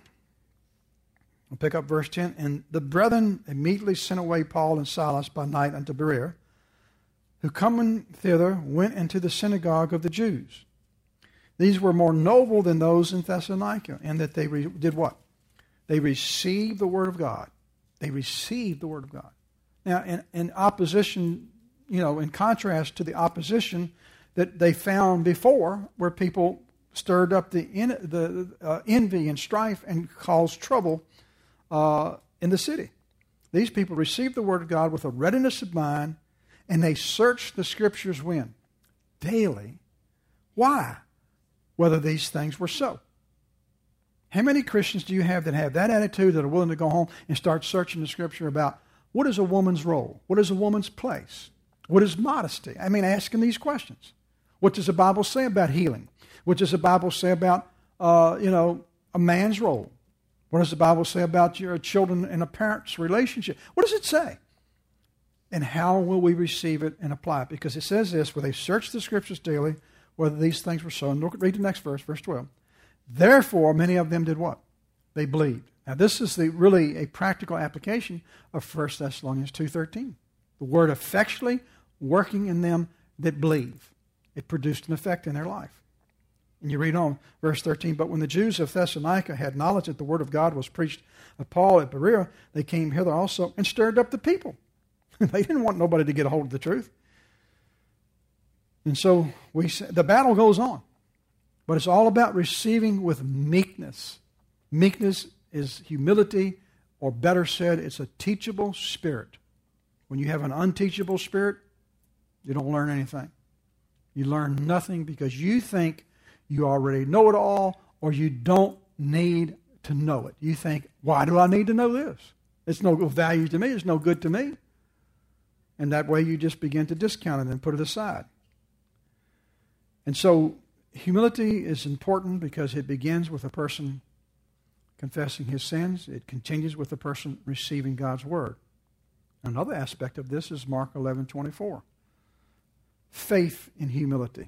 We'll pick up verse ten. And the brethren immediately sent away Paul and Silas by night unto Berea, who coming thither went into the synagogue of the Jews. These were more noble than those in Thessalonica, and that they re- did what? They received the Word of God. They received the Word of God. Now, in, in opposition, you know, in contrast to the opposition that they found before, where people stirred up the, in, the uh, envy and strife and caused trouble Uh, in the city. These people received the Word of God with a readiness of mind, and they searched the Scriptures when? Daily. Why? Whether these things were so. How many Christians do you have that have that attitude, that are willing to go home and start searching the Scripture about what is a woman's role? What is a woman's place? What is modesty? I mean, asking these questions. What does the Bible say about healing? What does the Bible say about, uh, you know, a man's role? What does the Bible say about your children and a parent's relationship? What does it say? And how will we receive it and apply it? Because it says this, where they searched the Scriptures daily, whether these things were so. And look, read the next verse, verse twelve. Therefore, many of them did what? They believed. Now, this is the really a practical application of First Thessalonians two thirteen. The word effectually working in them that believe. It produced an effect in their life. And you read on, verse thirteen, but when the Jews of Thessalonica had knowledge that the word of God was preached of Paul at Berea, they came hither also and stirred up the people. They didn't want nobody to get a hold of the truth. And so we the battle goes on. But it's all about receiving with meekness. Meekness is humility, or better said, it's a teachable spirit. When you have an unteachable spirit, you don't learn anything. You learn nothing because you think you already know it all, or you don't need to know it. You think, why do I need to know this? It's no value to me. It's no good to me. And that way you just begin to discount it and put it aside. And so humility is important because it begins with a person confessing his sins. It continues with a person receiving God's word. Another aspect of this is Mark eleven twenty-four. Faith in humility.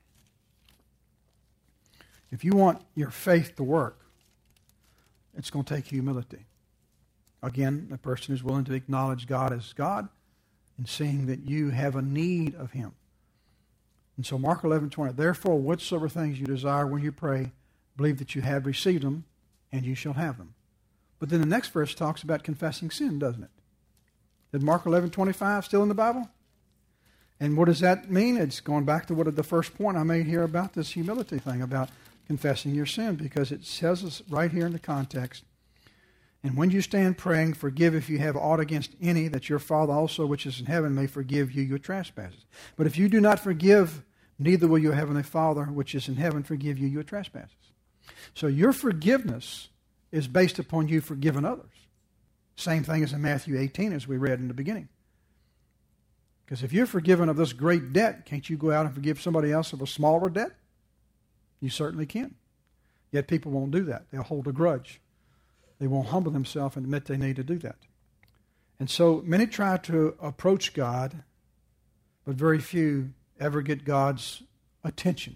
If you want your faith to work, it's going to take humility. Again, a person is willing to acknowledge God as God and seeing that you have a need of Him. And so Mark eleven twenty, therefore whatsoever things you desire when you pray, believe that you have received them, and you shall have them. But then the next verse talks about confessing sin, doesn't it? Is Mark eleven twenty-five still in the Bible? And what does that mean? It's going back to what the first point I made here about this humility thing, about confessing your sin, because it says us right here in the context. And when you stand praying, forgive if you have aught against any, that your Father also which is in heaven may forgive you your trespasses. But if you do not forgive, neither will your heavenly Father which is in heaven forgive you your trespasses. So your forgiveness is based upon you forgiving others. Same thing as in Matthew eighteen, as we read in the beginning. Because if you're forgiven of this great debt, can't you go out and forgive somebody else of a smaller debt? You certainly can. Yet people won't do that. They'll hold a grudge. They won't humble themselves and admit they need to do that. And so many try to approach God, but very few ever get God's attention.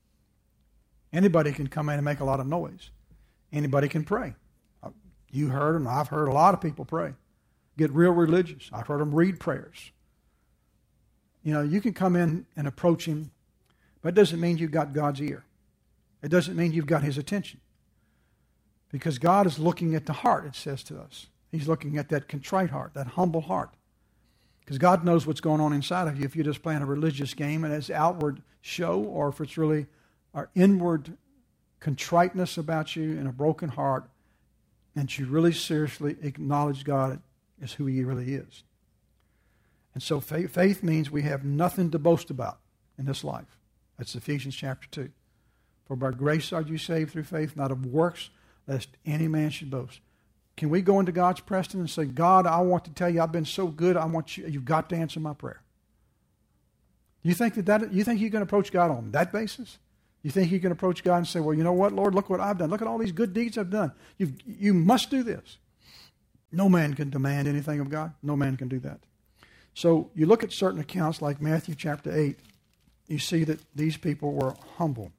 Anybody can come in and make a lot of noise. Anybody can pray. You heard them. I've heard a lot of people pray. Get real religious. I've heard them read prayers. You know, you can come in and approach Him, but it doesn't mean you've got God's ear. It doesn't mean you've got His attention. Because God is looking at the heart, it says to us. He's looking at that contrite heart, that humble heart. Because God knows what's going on inside of you if you're just playing a religious game and it's outward show, or if it's really our inward contriteness about you and a broken heart, and you really seriously acknowledge God as who He really is. And so faith, faith means we have nothing to boast about in this life. That's Ephesians chapter two. For by grace are you saved through faith, not of works, lest any man should boast. Can we go into God's presence and say, God, I want to tell you I've been so good, I want you, you've got to answer my prayer. You think that, that you think you can approach God on that basis? You think you can approach God and say, well, you know what, Lord, look what I've done. Look at all these good deeds I've done. You you must do this. No man can demand anything of God. No man can do that. So you look at certain accounts like Matthew chapter eight, you see that these people were humble.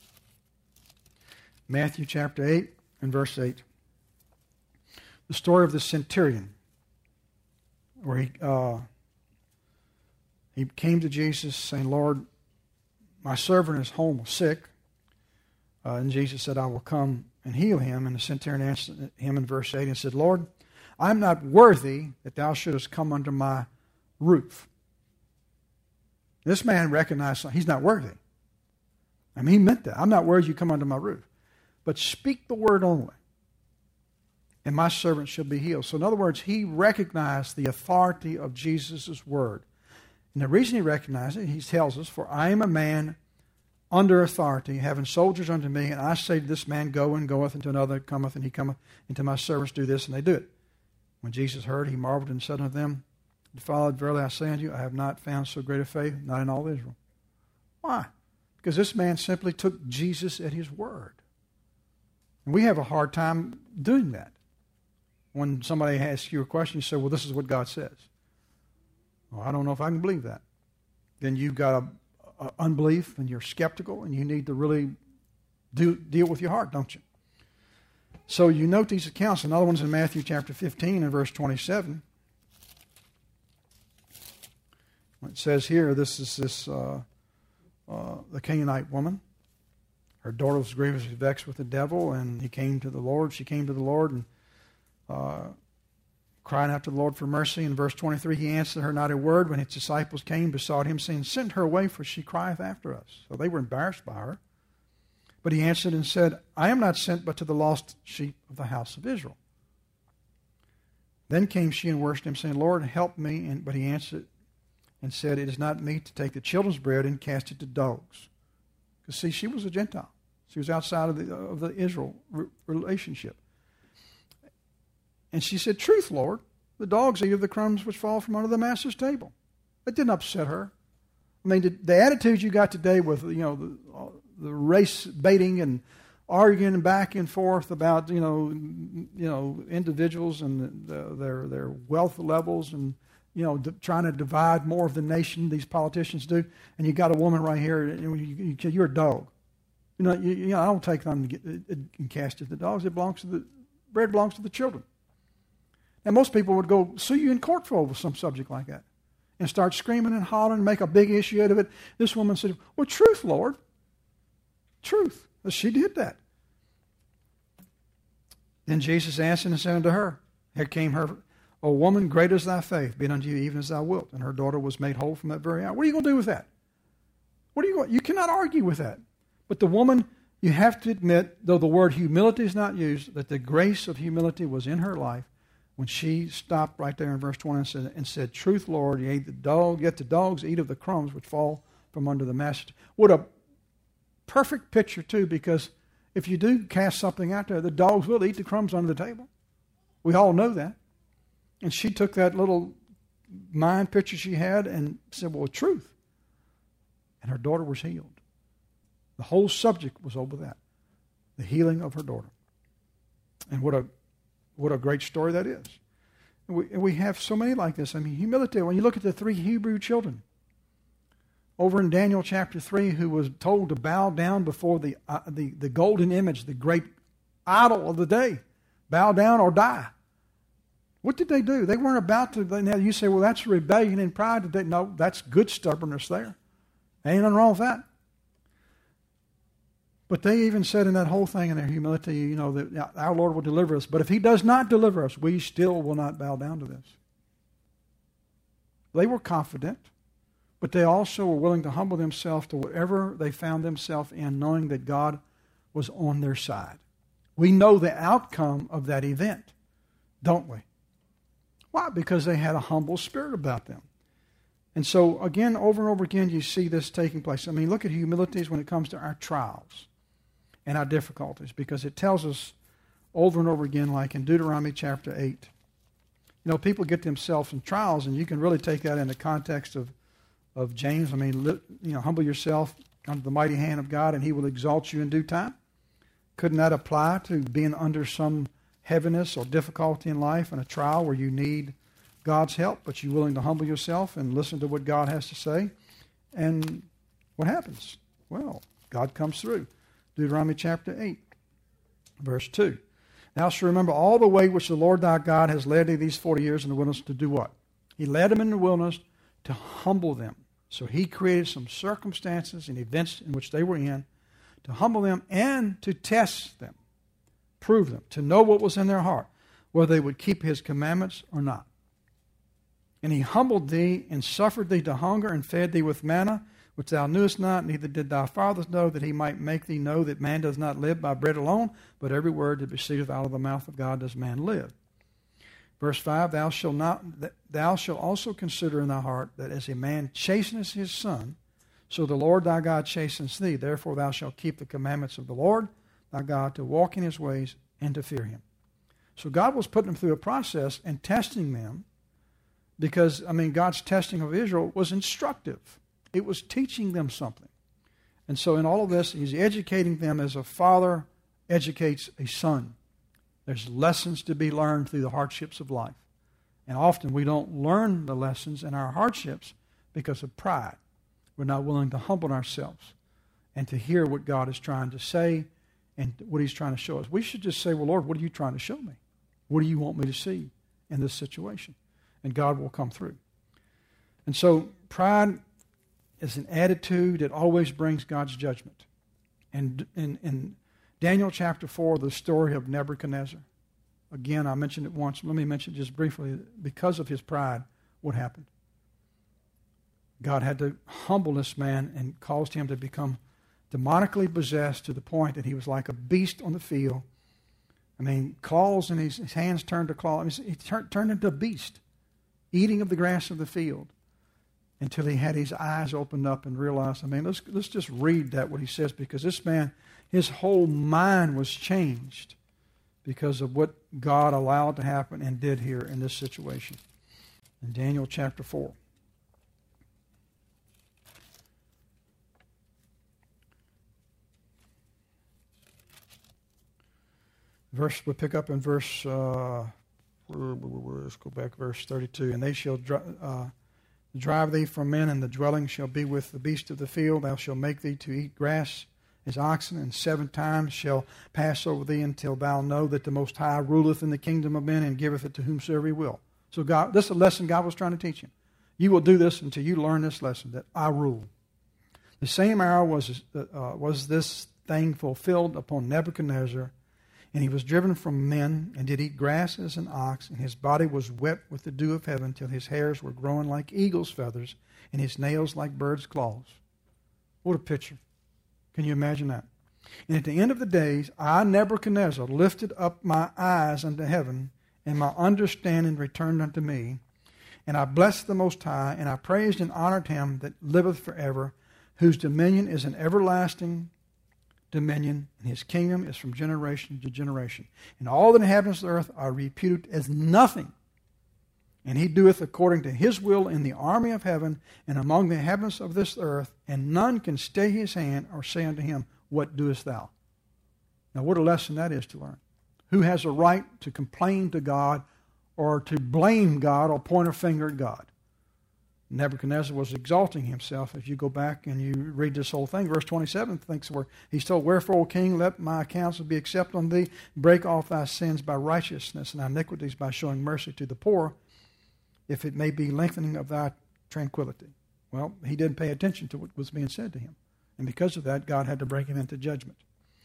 Matthew chapter eight and verse eight. The story of the centurion, where he uh, he came to Jesus saying, Lord, my servant is home sick. Uh, and Jesus said, I will come and heal him. And the centurion answered him in verse eight and said, Lord, I'm not worthy that thou shouldest come under my roof. This man recognized he's not worthy. I mean, he meant that. I'm not worthy you come under my roof. But speak the word only. and my servant shall be healed. So in other words, he recognized the authority of Jesus' word. And the reason he recognized it, he tells us, for I am a man under authority, having soldiers unto me, and I say to this man, go, and goeth, and to another cometh, and he cometh, and to my servants do this, and they do it. When Jesus heard, he marveled and said unto them, followed, verily I say unto you, I have not found so great a faith, not in all Israel. Why? Because this man simply took Jesus at his word. And we have a hard time doing that. When somebody asks you a question, you say, well, this is what God says. Well, I don't know if I can believe that. Then you've got a, a unbelief, and you're skeptical, and you need to really do, deal with your heart, don't you? So you note these accounts. Another one's in Matthew chapter fifteen and verse twenty-seven. It says here, this is this uh, uh, the Canaanite woman. Her daughter was grievously vexed with the devil, and he came to the Lord. She came to the Lord and uh, crying after the Lord for mercy. In verse twenty-three, he answered her not a word. When his disciples came, besought him, saying, send her away, for she crieth after us. So they were embarrassed by her. But he answered and said, I am not sent but to the lost sheep of the house of Israel. Then came she and worshipped him, saying, Lord, help me. And, but he answered and said, it is not meet to take the children's bread and cast it to dogs. Because, see, she was a Gentile. She was outside of the, of the Israel re- relationship. And she said, truth, Lord, the dogs eat of the crumbs which fall from under the master's table. That didn't upset her. I mean, the, the attitude you got today with, you know, the, the race baiting and arguing back and forth about, you know, you know, individuals and the, their their wealth levels and, you know, d- trying to divide more of the nation, these politicians do. And you got a woman right here, and you, you, you're a dog. You know, you, you know, I don't take them to get, it, and cast it to the dogs. It belongs to the, bread belongs to the children. And most people would go sue you in court for over some subject like that and start screaming and hollering and make a big issue out of it. This woman said, well, truth, Lord. Truth. Well, she did that. Then Jesus answered and said unto her, here came her, O woman, great is thy faith, be it unto you even as thou wilt. And her daughter was made whole from that very hour. What are you going to do with that? What are you going? You cannot argue with that. But the woman, you have to admit, though the word humility is not used, that the grace of humility was in her life when she stopped right there in verse twenty and said, and said truth, Lord, you ate the dog, yet the dogs eat of the crumbs which fall from under the master. What a perfect picture, too, because if you do cast something out there, the dogs will eat the crumbs under the table. We all know that. And she took that little mind picture she had and said, well, truth. And her daughter was healed. The whole subject was over that. The healing of her daughter. And what a what a great story that is. And we, and we have so many like this. I mean, humility. When you look at the three Hebrew children, over in Daniel chapter three, who was told to bow down before the, uh, the, the golden image, the great idol of the day. Bow down or die. What did they do? They weren't about to. Now you say, well, that's rebellion and pride. They, no, that's good stubbornness there. Ain't nothing wrong with that. But they even said in that whole thing in their humility, you know, that our Lord will deliver us. But if he does not deliver us, we still will not bow down to this. They were confident. But they also were willing to humble themselves to whatever they found themselves in, knowing that God was on their side. We know the outcome of that event, don't we? Why? Because they had a humble spirit about them. And so, again, over and over again, you see this taking place. I mean, look at humilities when it comes to our trials and our difficulties, because it tells us over and over again, like in Deuteronomy chapter eight. You know, people get themselves in trials, and you can really take that in the context of of James. I mean, you know, humble yourself under the mighty hand of God, and he will exalt you in due time. Couldn't that apply to being under some heaviness or difficulty in life and a trial where you need God's help, but you're willing to humble yourself and listen to what God has to say? And what happens? Well, God comes through. Deuteronomy chapter eight, verse two. Thou shalt remember all the way which the Lord thy God has led thee these forty years in the wilderness to do what? He led them in the wilderness to humble them. So he created some circumstances and events in which they were in to humble them and to test them, prove them, to know what was in their heart, whether they would keep his commandments or not. And he humbled thee and suffered thee to hunger and fed thee with manna, which thou knewest not, neither did thy fathers know, that he might make thee know that man does not live by bread alone, but every word that proceedeth out of the mouth of God does man live. Verse five, thou shalt not, thou shalt also consider in thy heart that as a man chasteneth his son, so the Lord thy God chasteneth thee. Therefore thou shalt keep the commandments of the Lord thy God, to walk in his ways and to fear him. So God was putting them through a process and testing them, because, I mean, God's testing of Israel was instructive. It was teaching them something. And so in all of this, he's educating them as a father educates a son. There's lessons to be learned through the hardships of life. And often we don't learn the lessons in our hardships because of pride. We're not willing to humble ourselves and to hear what God is trying to say and what he's trying to show us. We should just say, well, Lord, what are you trying to show me? What do you want me to see in this situation? And God will come through. And so pride is an attitude that always brings God's judgment. And in, in Daniel chapter four, the story of Nebuchadnezzar. Again, I mentioned it once. Let me mention it just briefly. Because of his pride, what happened? God had to humble this man and caused him to become demonically possessed to the point that he was like a beast on the field. I mean, claws in his, his hands turned to claws. I mean, he turned, turned into a beast, eating of the grass of the field, until he had his eyes opened up and realized, I mean, let's, let's just read that, what he says, because this man, his whole mind was changed because of what God allowed to happen and did here in this situation. In Daniel chapter four. Verse, we'll pick up in verse, uh, let's go back, verse thirty-two. And they shall dri- uh, drive thee from men, and the dwelling shall be with the beast of the field. Thou shalt make thee to eat grass as oxen, and seven times shall pass over thee until thou know that the Most High ruleth in the kingdom of men and giveth it to whomsoever he will. So God, this is a lesson God was trying to teach him. You will do this until you learn this lesson, that I rule. The same hour was, uh, was this thing fulfilled upon Nebuchadnezzar. And he was driven from men, and did eat grass as an ox, and his body was wet with the dew of heaven, till his hairs were growing like eagle's feathers, and his nails like bird's claws. What a picture. Can you imagine that? And at the end of the days, I, Nebuchadnezzar, lifted up my eyes unto heaven, and my understanding returned unto me. And I blessed the Most High, and I praised and honored him that liveth forever, whose dominion is an everlasting dominion, and his kingdom is from generation to generation. And all the inhabitants of the earth are reputed as nothing. And he doeth according to his will in the army of heaven and among the inhabitants of this earth, and none can stay his hand or say unto him, what doest thou? Now what a lesson that is to learn. Who has a right to complain to God or to blame God or point a finger at God? Nebuchadnezzar was exalting himself. If you go back and you read this whole thing, verse twenty-seven thinks where he's told, wherefore, O king, let my counsel be accepted unto thee. Break off thy sins by righteousness, and thy iniquities by showing mercy to the poor, if it may be lengthening of thy tranquility. Well, he didn't pay attention to what was being said to him. And because of that, God had to bring him into judgment.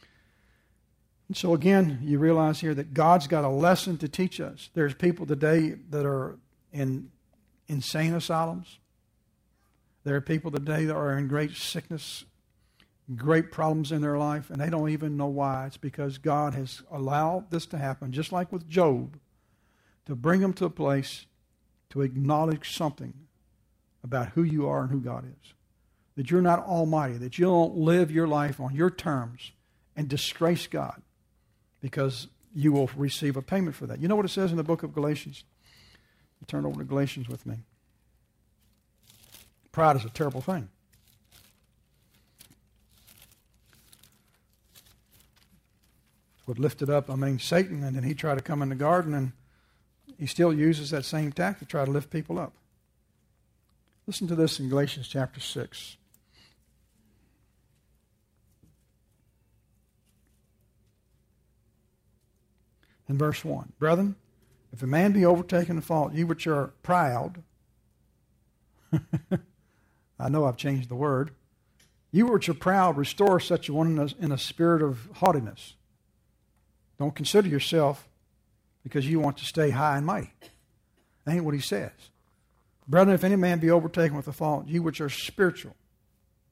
And so again, you realize here that God's got a lesson to teach us. There's people today that are in insane asylums. There are people today that are in great sickness, great problems in their life, and they don't even know why. It's because God has allowed this to happen, just like with Job, to bring them to a place to acknowledge something about who you are and who God is. That you're not almighty, that you don't live your life on your terms and disgrace God, because you will receive a payment for that. You know what it says in the book of Galatians? You turn over to Galatians with me. Pride is a terrible thing. Would lift it up, I mean, Satan, and then he tried to come in the garden, and he still uses that same tactic to try to lift people up. Listen to this in Galatians chapter six. In verse one, brethren, if a man be overtaken in fault, ye which are proud, I know I've changed the word. You which are proud, restore such a one in a, in a spirit of haughtiness. Don't consider yourself because you want to stay high and mighty. That ain't what he says. Brethren, if any man be overtaken with a fault, you which are spiritual,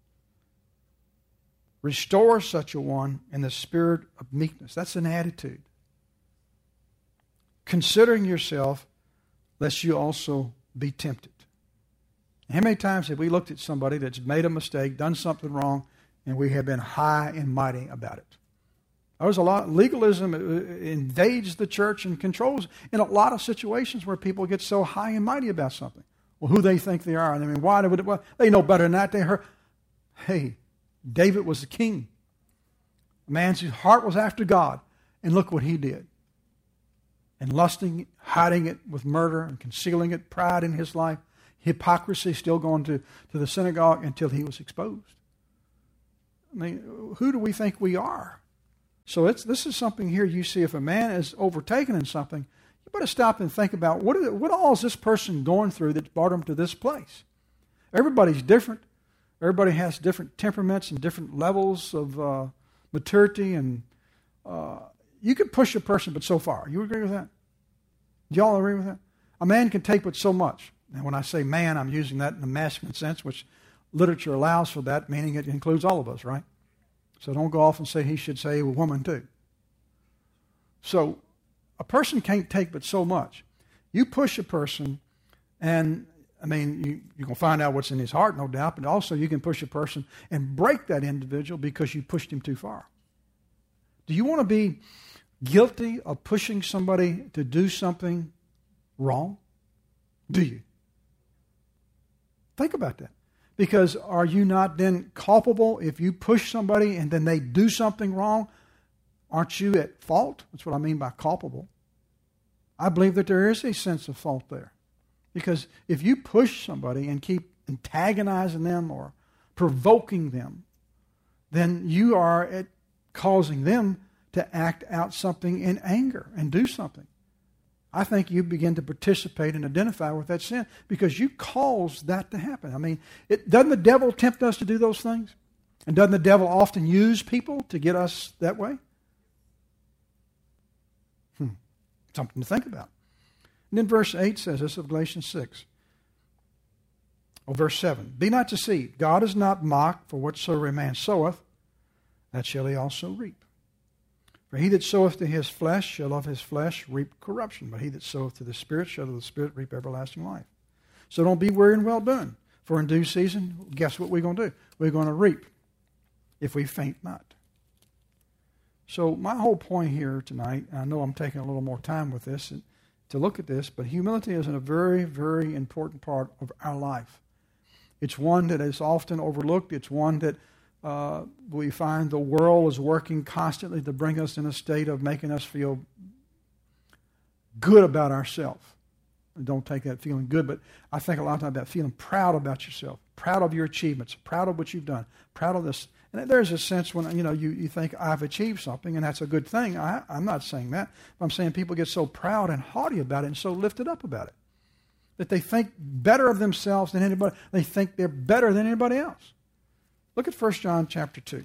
Restore such a one in the spirit of meekness. That's an attitude. Considering yourself, lest you also be tempted. How many times have we looked at somebody that's made a mistake, done something wrong, and we have been high and mighty about it? There's a lot. Legalism invades the church and controls in a lot of situations where people get so high and mighty about something. Well, who they think they are. I mean, why would it, well, they know better than that. They heard, hey, David was the king. A man whose heart was after God. And look what he did. And lusting, hiding it with murder and concealing it, pride in his life, hypocrisy, still going to, to the synagogue until he was exposed. I mean, who do we think we are? So it's, this is something here you see. If a man is overtaken in something, you better stop and think about what, is, what all is this person going through that brought him to this place? Everybody's different. Everybody has different temperaments and different levels of uh, maturity. And uh, you can push a person, but so far. You agree with that? Do y'all agree with that? A man can take but so much. And when I say man, I'm using that in the masculine sense, which literature allows for that, meaning it includes all of us, right? So don't go off and say he should say a woman too. So a person can't take but so much. You push a person, and I mean, you, you're going to find out what's in his heart, no doubt, but also you can push a person and break that individual because you pushed him too far. Do you want to be guilty of pushing somebody to do something wrong? Do you? Think about that. Because are you not then culpable if you push somebody and then they do something wrong? Aren't you at fault? That's what I mean by culpable. I believe that there is a sense of fault there. Because if you push somebody and keep antagonizing them or provoking them, then you are at causing them to act out something in anger and do something. I think you begin to participate and identify with that sin because you caused that to happen. I mean, it, doesn't the devil tempt us to do those things? And doesn't the devil often use people to get us that way? Hmm. Something to think about. And then verse eight says this of Galatians six. Or verse seven. Be not deceived. God is not mocked, for whatsoever a man soweth, that shall he also reap. For he that soweth to his flesh shall of his flesh reap corruption, but he that soweth to the Spirit shall of the Spirit reap everlasting life. So don't be weary in well done, for in due season, guess what we're going to do? We're going to reap if we faint not. So my whole point here tonight, I know I'm taking a little more time with this to look at this, but humility is a very, very important part of our life. It's one that is often overlooked. It's one that Uh, we find the world is working constantly to bring us in a state of making us feel good about ourselves. Don't take that feeling good, but I think a lot of times that feeling proud about yourself, proud of your achievements, proud of what you've done, proud of this. And there's a sense when you know you, you think I've achieved something, and that's a good thing. I, I'm not saying that. I'm saying people get so proud and haughty about it and so lifted up about it that they think better of themselves than anybody. They think they're better than anybody else. Look at First John chapter two.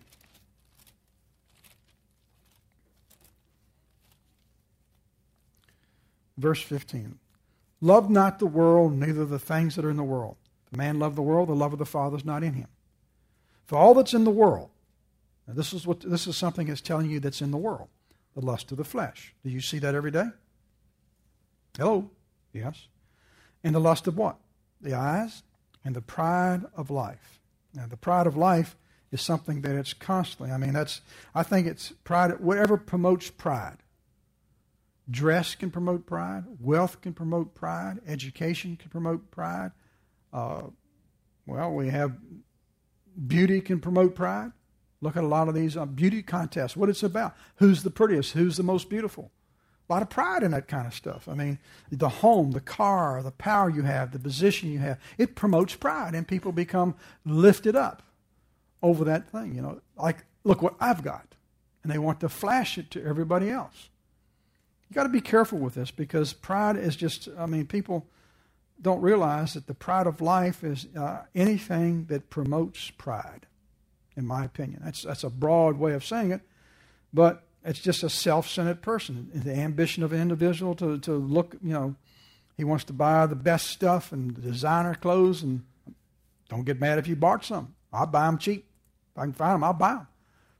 Verse fifteen. Love not the world, neither the things that are in the world. If a man love the world, the love of the Father is not in him. For all that's in the world, now this is what this is something that's telling you that's in the world. The lust of the flesh. Do you see that every day? Hello? Yes. And the lust of what? The eyes and the pride of life. Now, the pride of life is something that it's constantly. I mean, that's. I think it's pride. Whatever promotes pride. Dress can promote pride. Wealth can promote pride. Education can promote pride. Uh, well, we have beauty can promote pride. Look at a lot of these uh, beauty contests. What it's about. Who's the prettiest? Who's the most beautiful? A lot of pride in that kind of stuff. I mean, the home, the car, the power you have, the position you have, it promotes pride, and people become lifted up over that thing. You know, like, look what I've got. And they want to flash it to everybody else. You got to be careful with this because pride is just, I mean, people don't realize that the pride of life is uh, anything that promotes pride, in my opinion. That's, that's a broad way of saying it, but it's just a self-centered person. The ambition of an individual to, to look, you know, he wants to buy the best stuff and designer clothes, and don't get mad if you bought some. I'll buy them cheap. If I can find them, I'll buy them.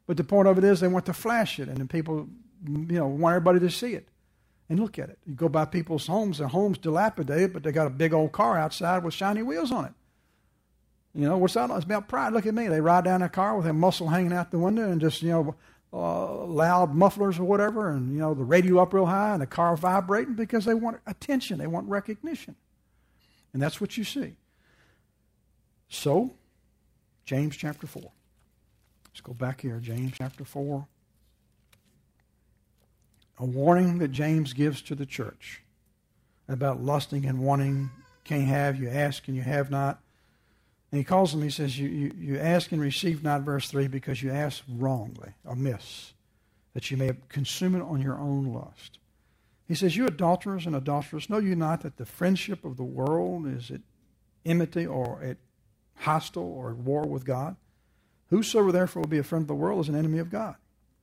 But the point of it is they want to flash it, and then people, you know, want everybody to see it and look at it. You go by people's homes, their homes dilapidated, but they got a big old car outside with shiny wheels on it. You know, what's that? It's about pride. Look at me. They ride down their car with their muscle hanging out the window and just, you know, uh, loud mufflers or whatever, and, you know, the radio up real high and the car vibrating because they want attention. They want recognition. And that's what you see. So, James chapter four. Let's go back here. James chapter four. A warning that James gives to the church about lusting and wanting. Can't have, you ask and you have not. And he calls them, he says, you, you, you ask and receive not, verse three, because you ask wrongly, amiss, that you may consume it on your own lust. He says, you adulterers and adulterers, know you not that the friendship of the world is at enmity or at hostile or at war with God? Whosoever therefore will be a friend of the world is an enemy of God.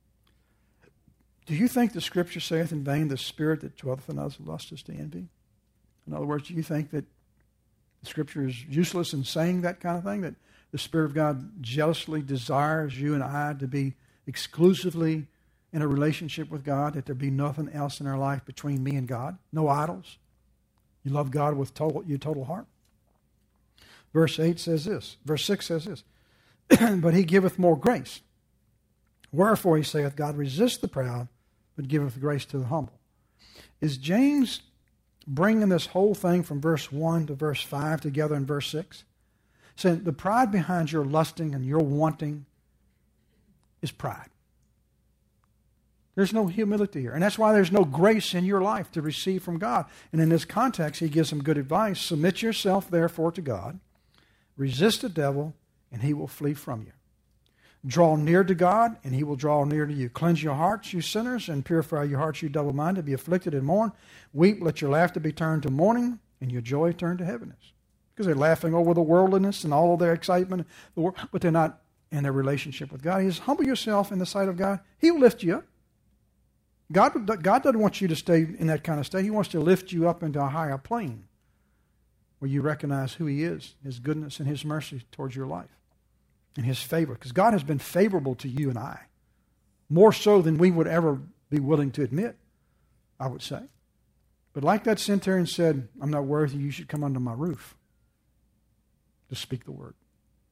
Do you think the Scripture saith in vain, the spirit that dwelleth in us lusteth to envy? In other words, do you think that the Scripture is useless in saying that kind of thing, that the Spirit of God jealously desires you and I to be exclusively in a relationship with God, that there be nothing else in our life between me and God? No idols? You love God with total, your total heart? Verse eight says this. Verse six says this. But he giveth more grace. Wherefore he saith, God resist the proud, but giveth grace to the humble. Is James bringing this whole thing from verse one to verse five together in verse six? Saying the pride behind your lusting and your wanting is pride. There's no humility here. And that's why there's no grace in your life to receive from God. And in this context, he gives them good advice. Submit yourself, therefore, to God. Resist the devil, and he will flee from you. Draw near to God, and he will draw near to you. Cleanse your hearts, you sinners, and purify your hearts, you double-minded. Be afflicted and mourn. Weep, let your laughter be turned to mourning, and your joy turned to heaviness. Because they're laughing over the worldliness and all of their excitement, but they're not in their relationship with God. He says, humble yourself in the sight of God. He will lift you up. God, God doesn't want you to stay in that kind of state. He wants to lift you up into a higher plane where you recognize who he is, his goodness and his mercy towards your life, and his favor. Because God has been favorable to you and I, more so than we would ever be willing to admit, I would say. But like that centurion said, I'm not worthy, you should come under my roof to speak the word.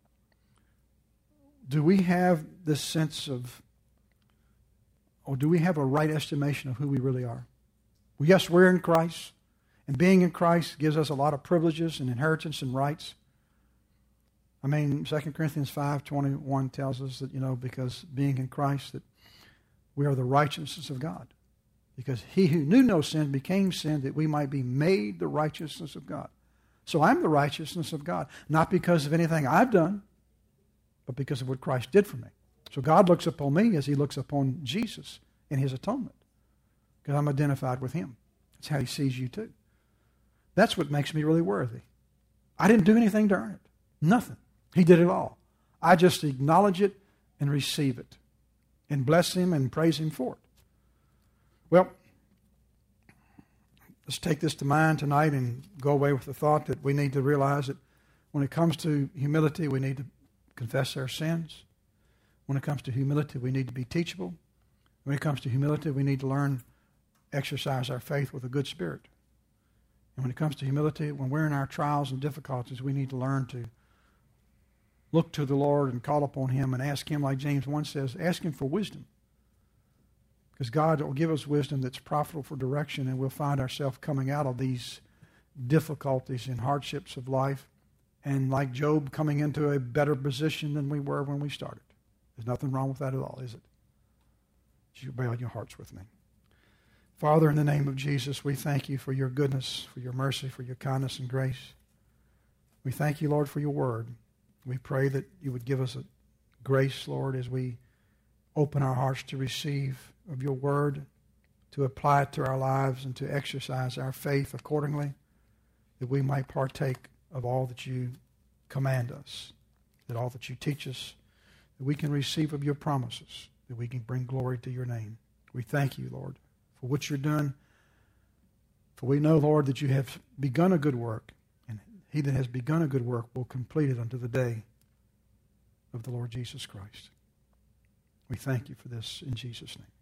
Do we have this sense of, or do we have a right estimation of who we really are? Well, yes, we're in Christ, and being in Christ gives us a lot of privileges and inheritance and rights. I mean, Second Corinthians five twenty-one tells us that, you know, because being in Christ, that we are the righteousness of God. Because he who knew no sin became sin that we might be made the righteousness of God. So I'm the righteousness of God, not because of anything I've done, but because of what Christ did for me. So God looks upon me as he looks upon Jesus in his atonement, because I'm identified with him. That's how he sees you too. That's what makes me really worthy. I didn't do anything to earn it. Nothing. He did it all. I just acknowledge it and receive it and bless him and praise him for it. Well, let's take this to mind tonight and go away with the thought that we need to realize that when it comes to humility, we need to confess our sins. When it comes to humility, we need to be teachable. When it comes to humility, we need to learn, exercise our faith with a good spirit. And when it comes to humility, when we're in our trials and difficulties, we need to learn to look to the Lord and call upon him and ask him, like James one says, ask him for wisdom. Because God will give us wisdom that's profitable for direction, and we'll find ourselves coming out of these difficulties and hardships of life, and like Job, coming into a better position than we were when we started. There's nothing wrong with that at all, is it? You bow your hearts with me. Father, in the name of Jesus, we thank you for your goodness, for your mercy, for your kindness and grace. We thank you, Lord, for your word. We pray that you would give us a grace, Lord, as we open our hearts to receive of your word, to apply it to our lives and to exercise our faith accordingly, that we might partake of all that you command us, that all that you teach us, that we can receive of your promises, that we can bring glory to your name. We thank you, Lord, for what you're doing. For we know, Lord, that you have begun a good work, and he that has begun a good work will complete it unto the day of the Lord Jesus Christ. We thank you for this in Jesus' name.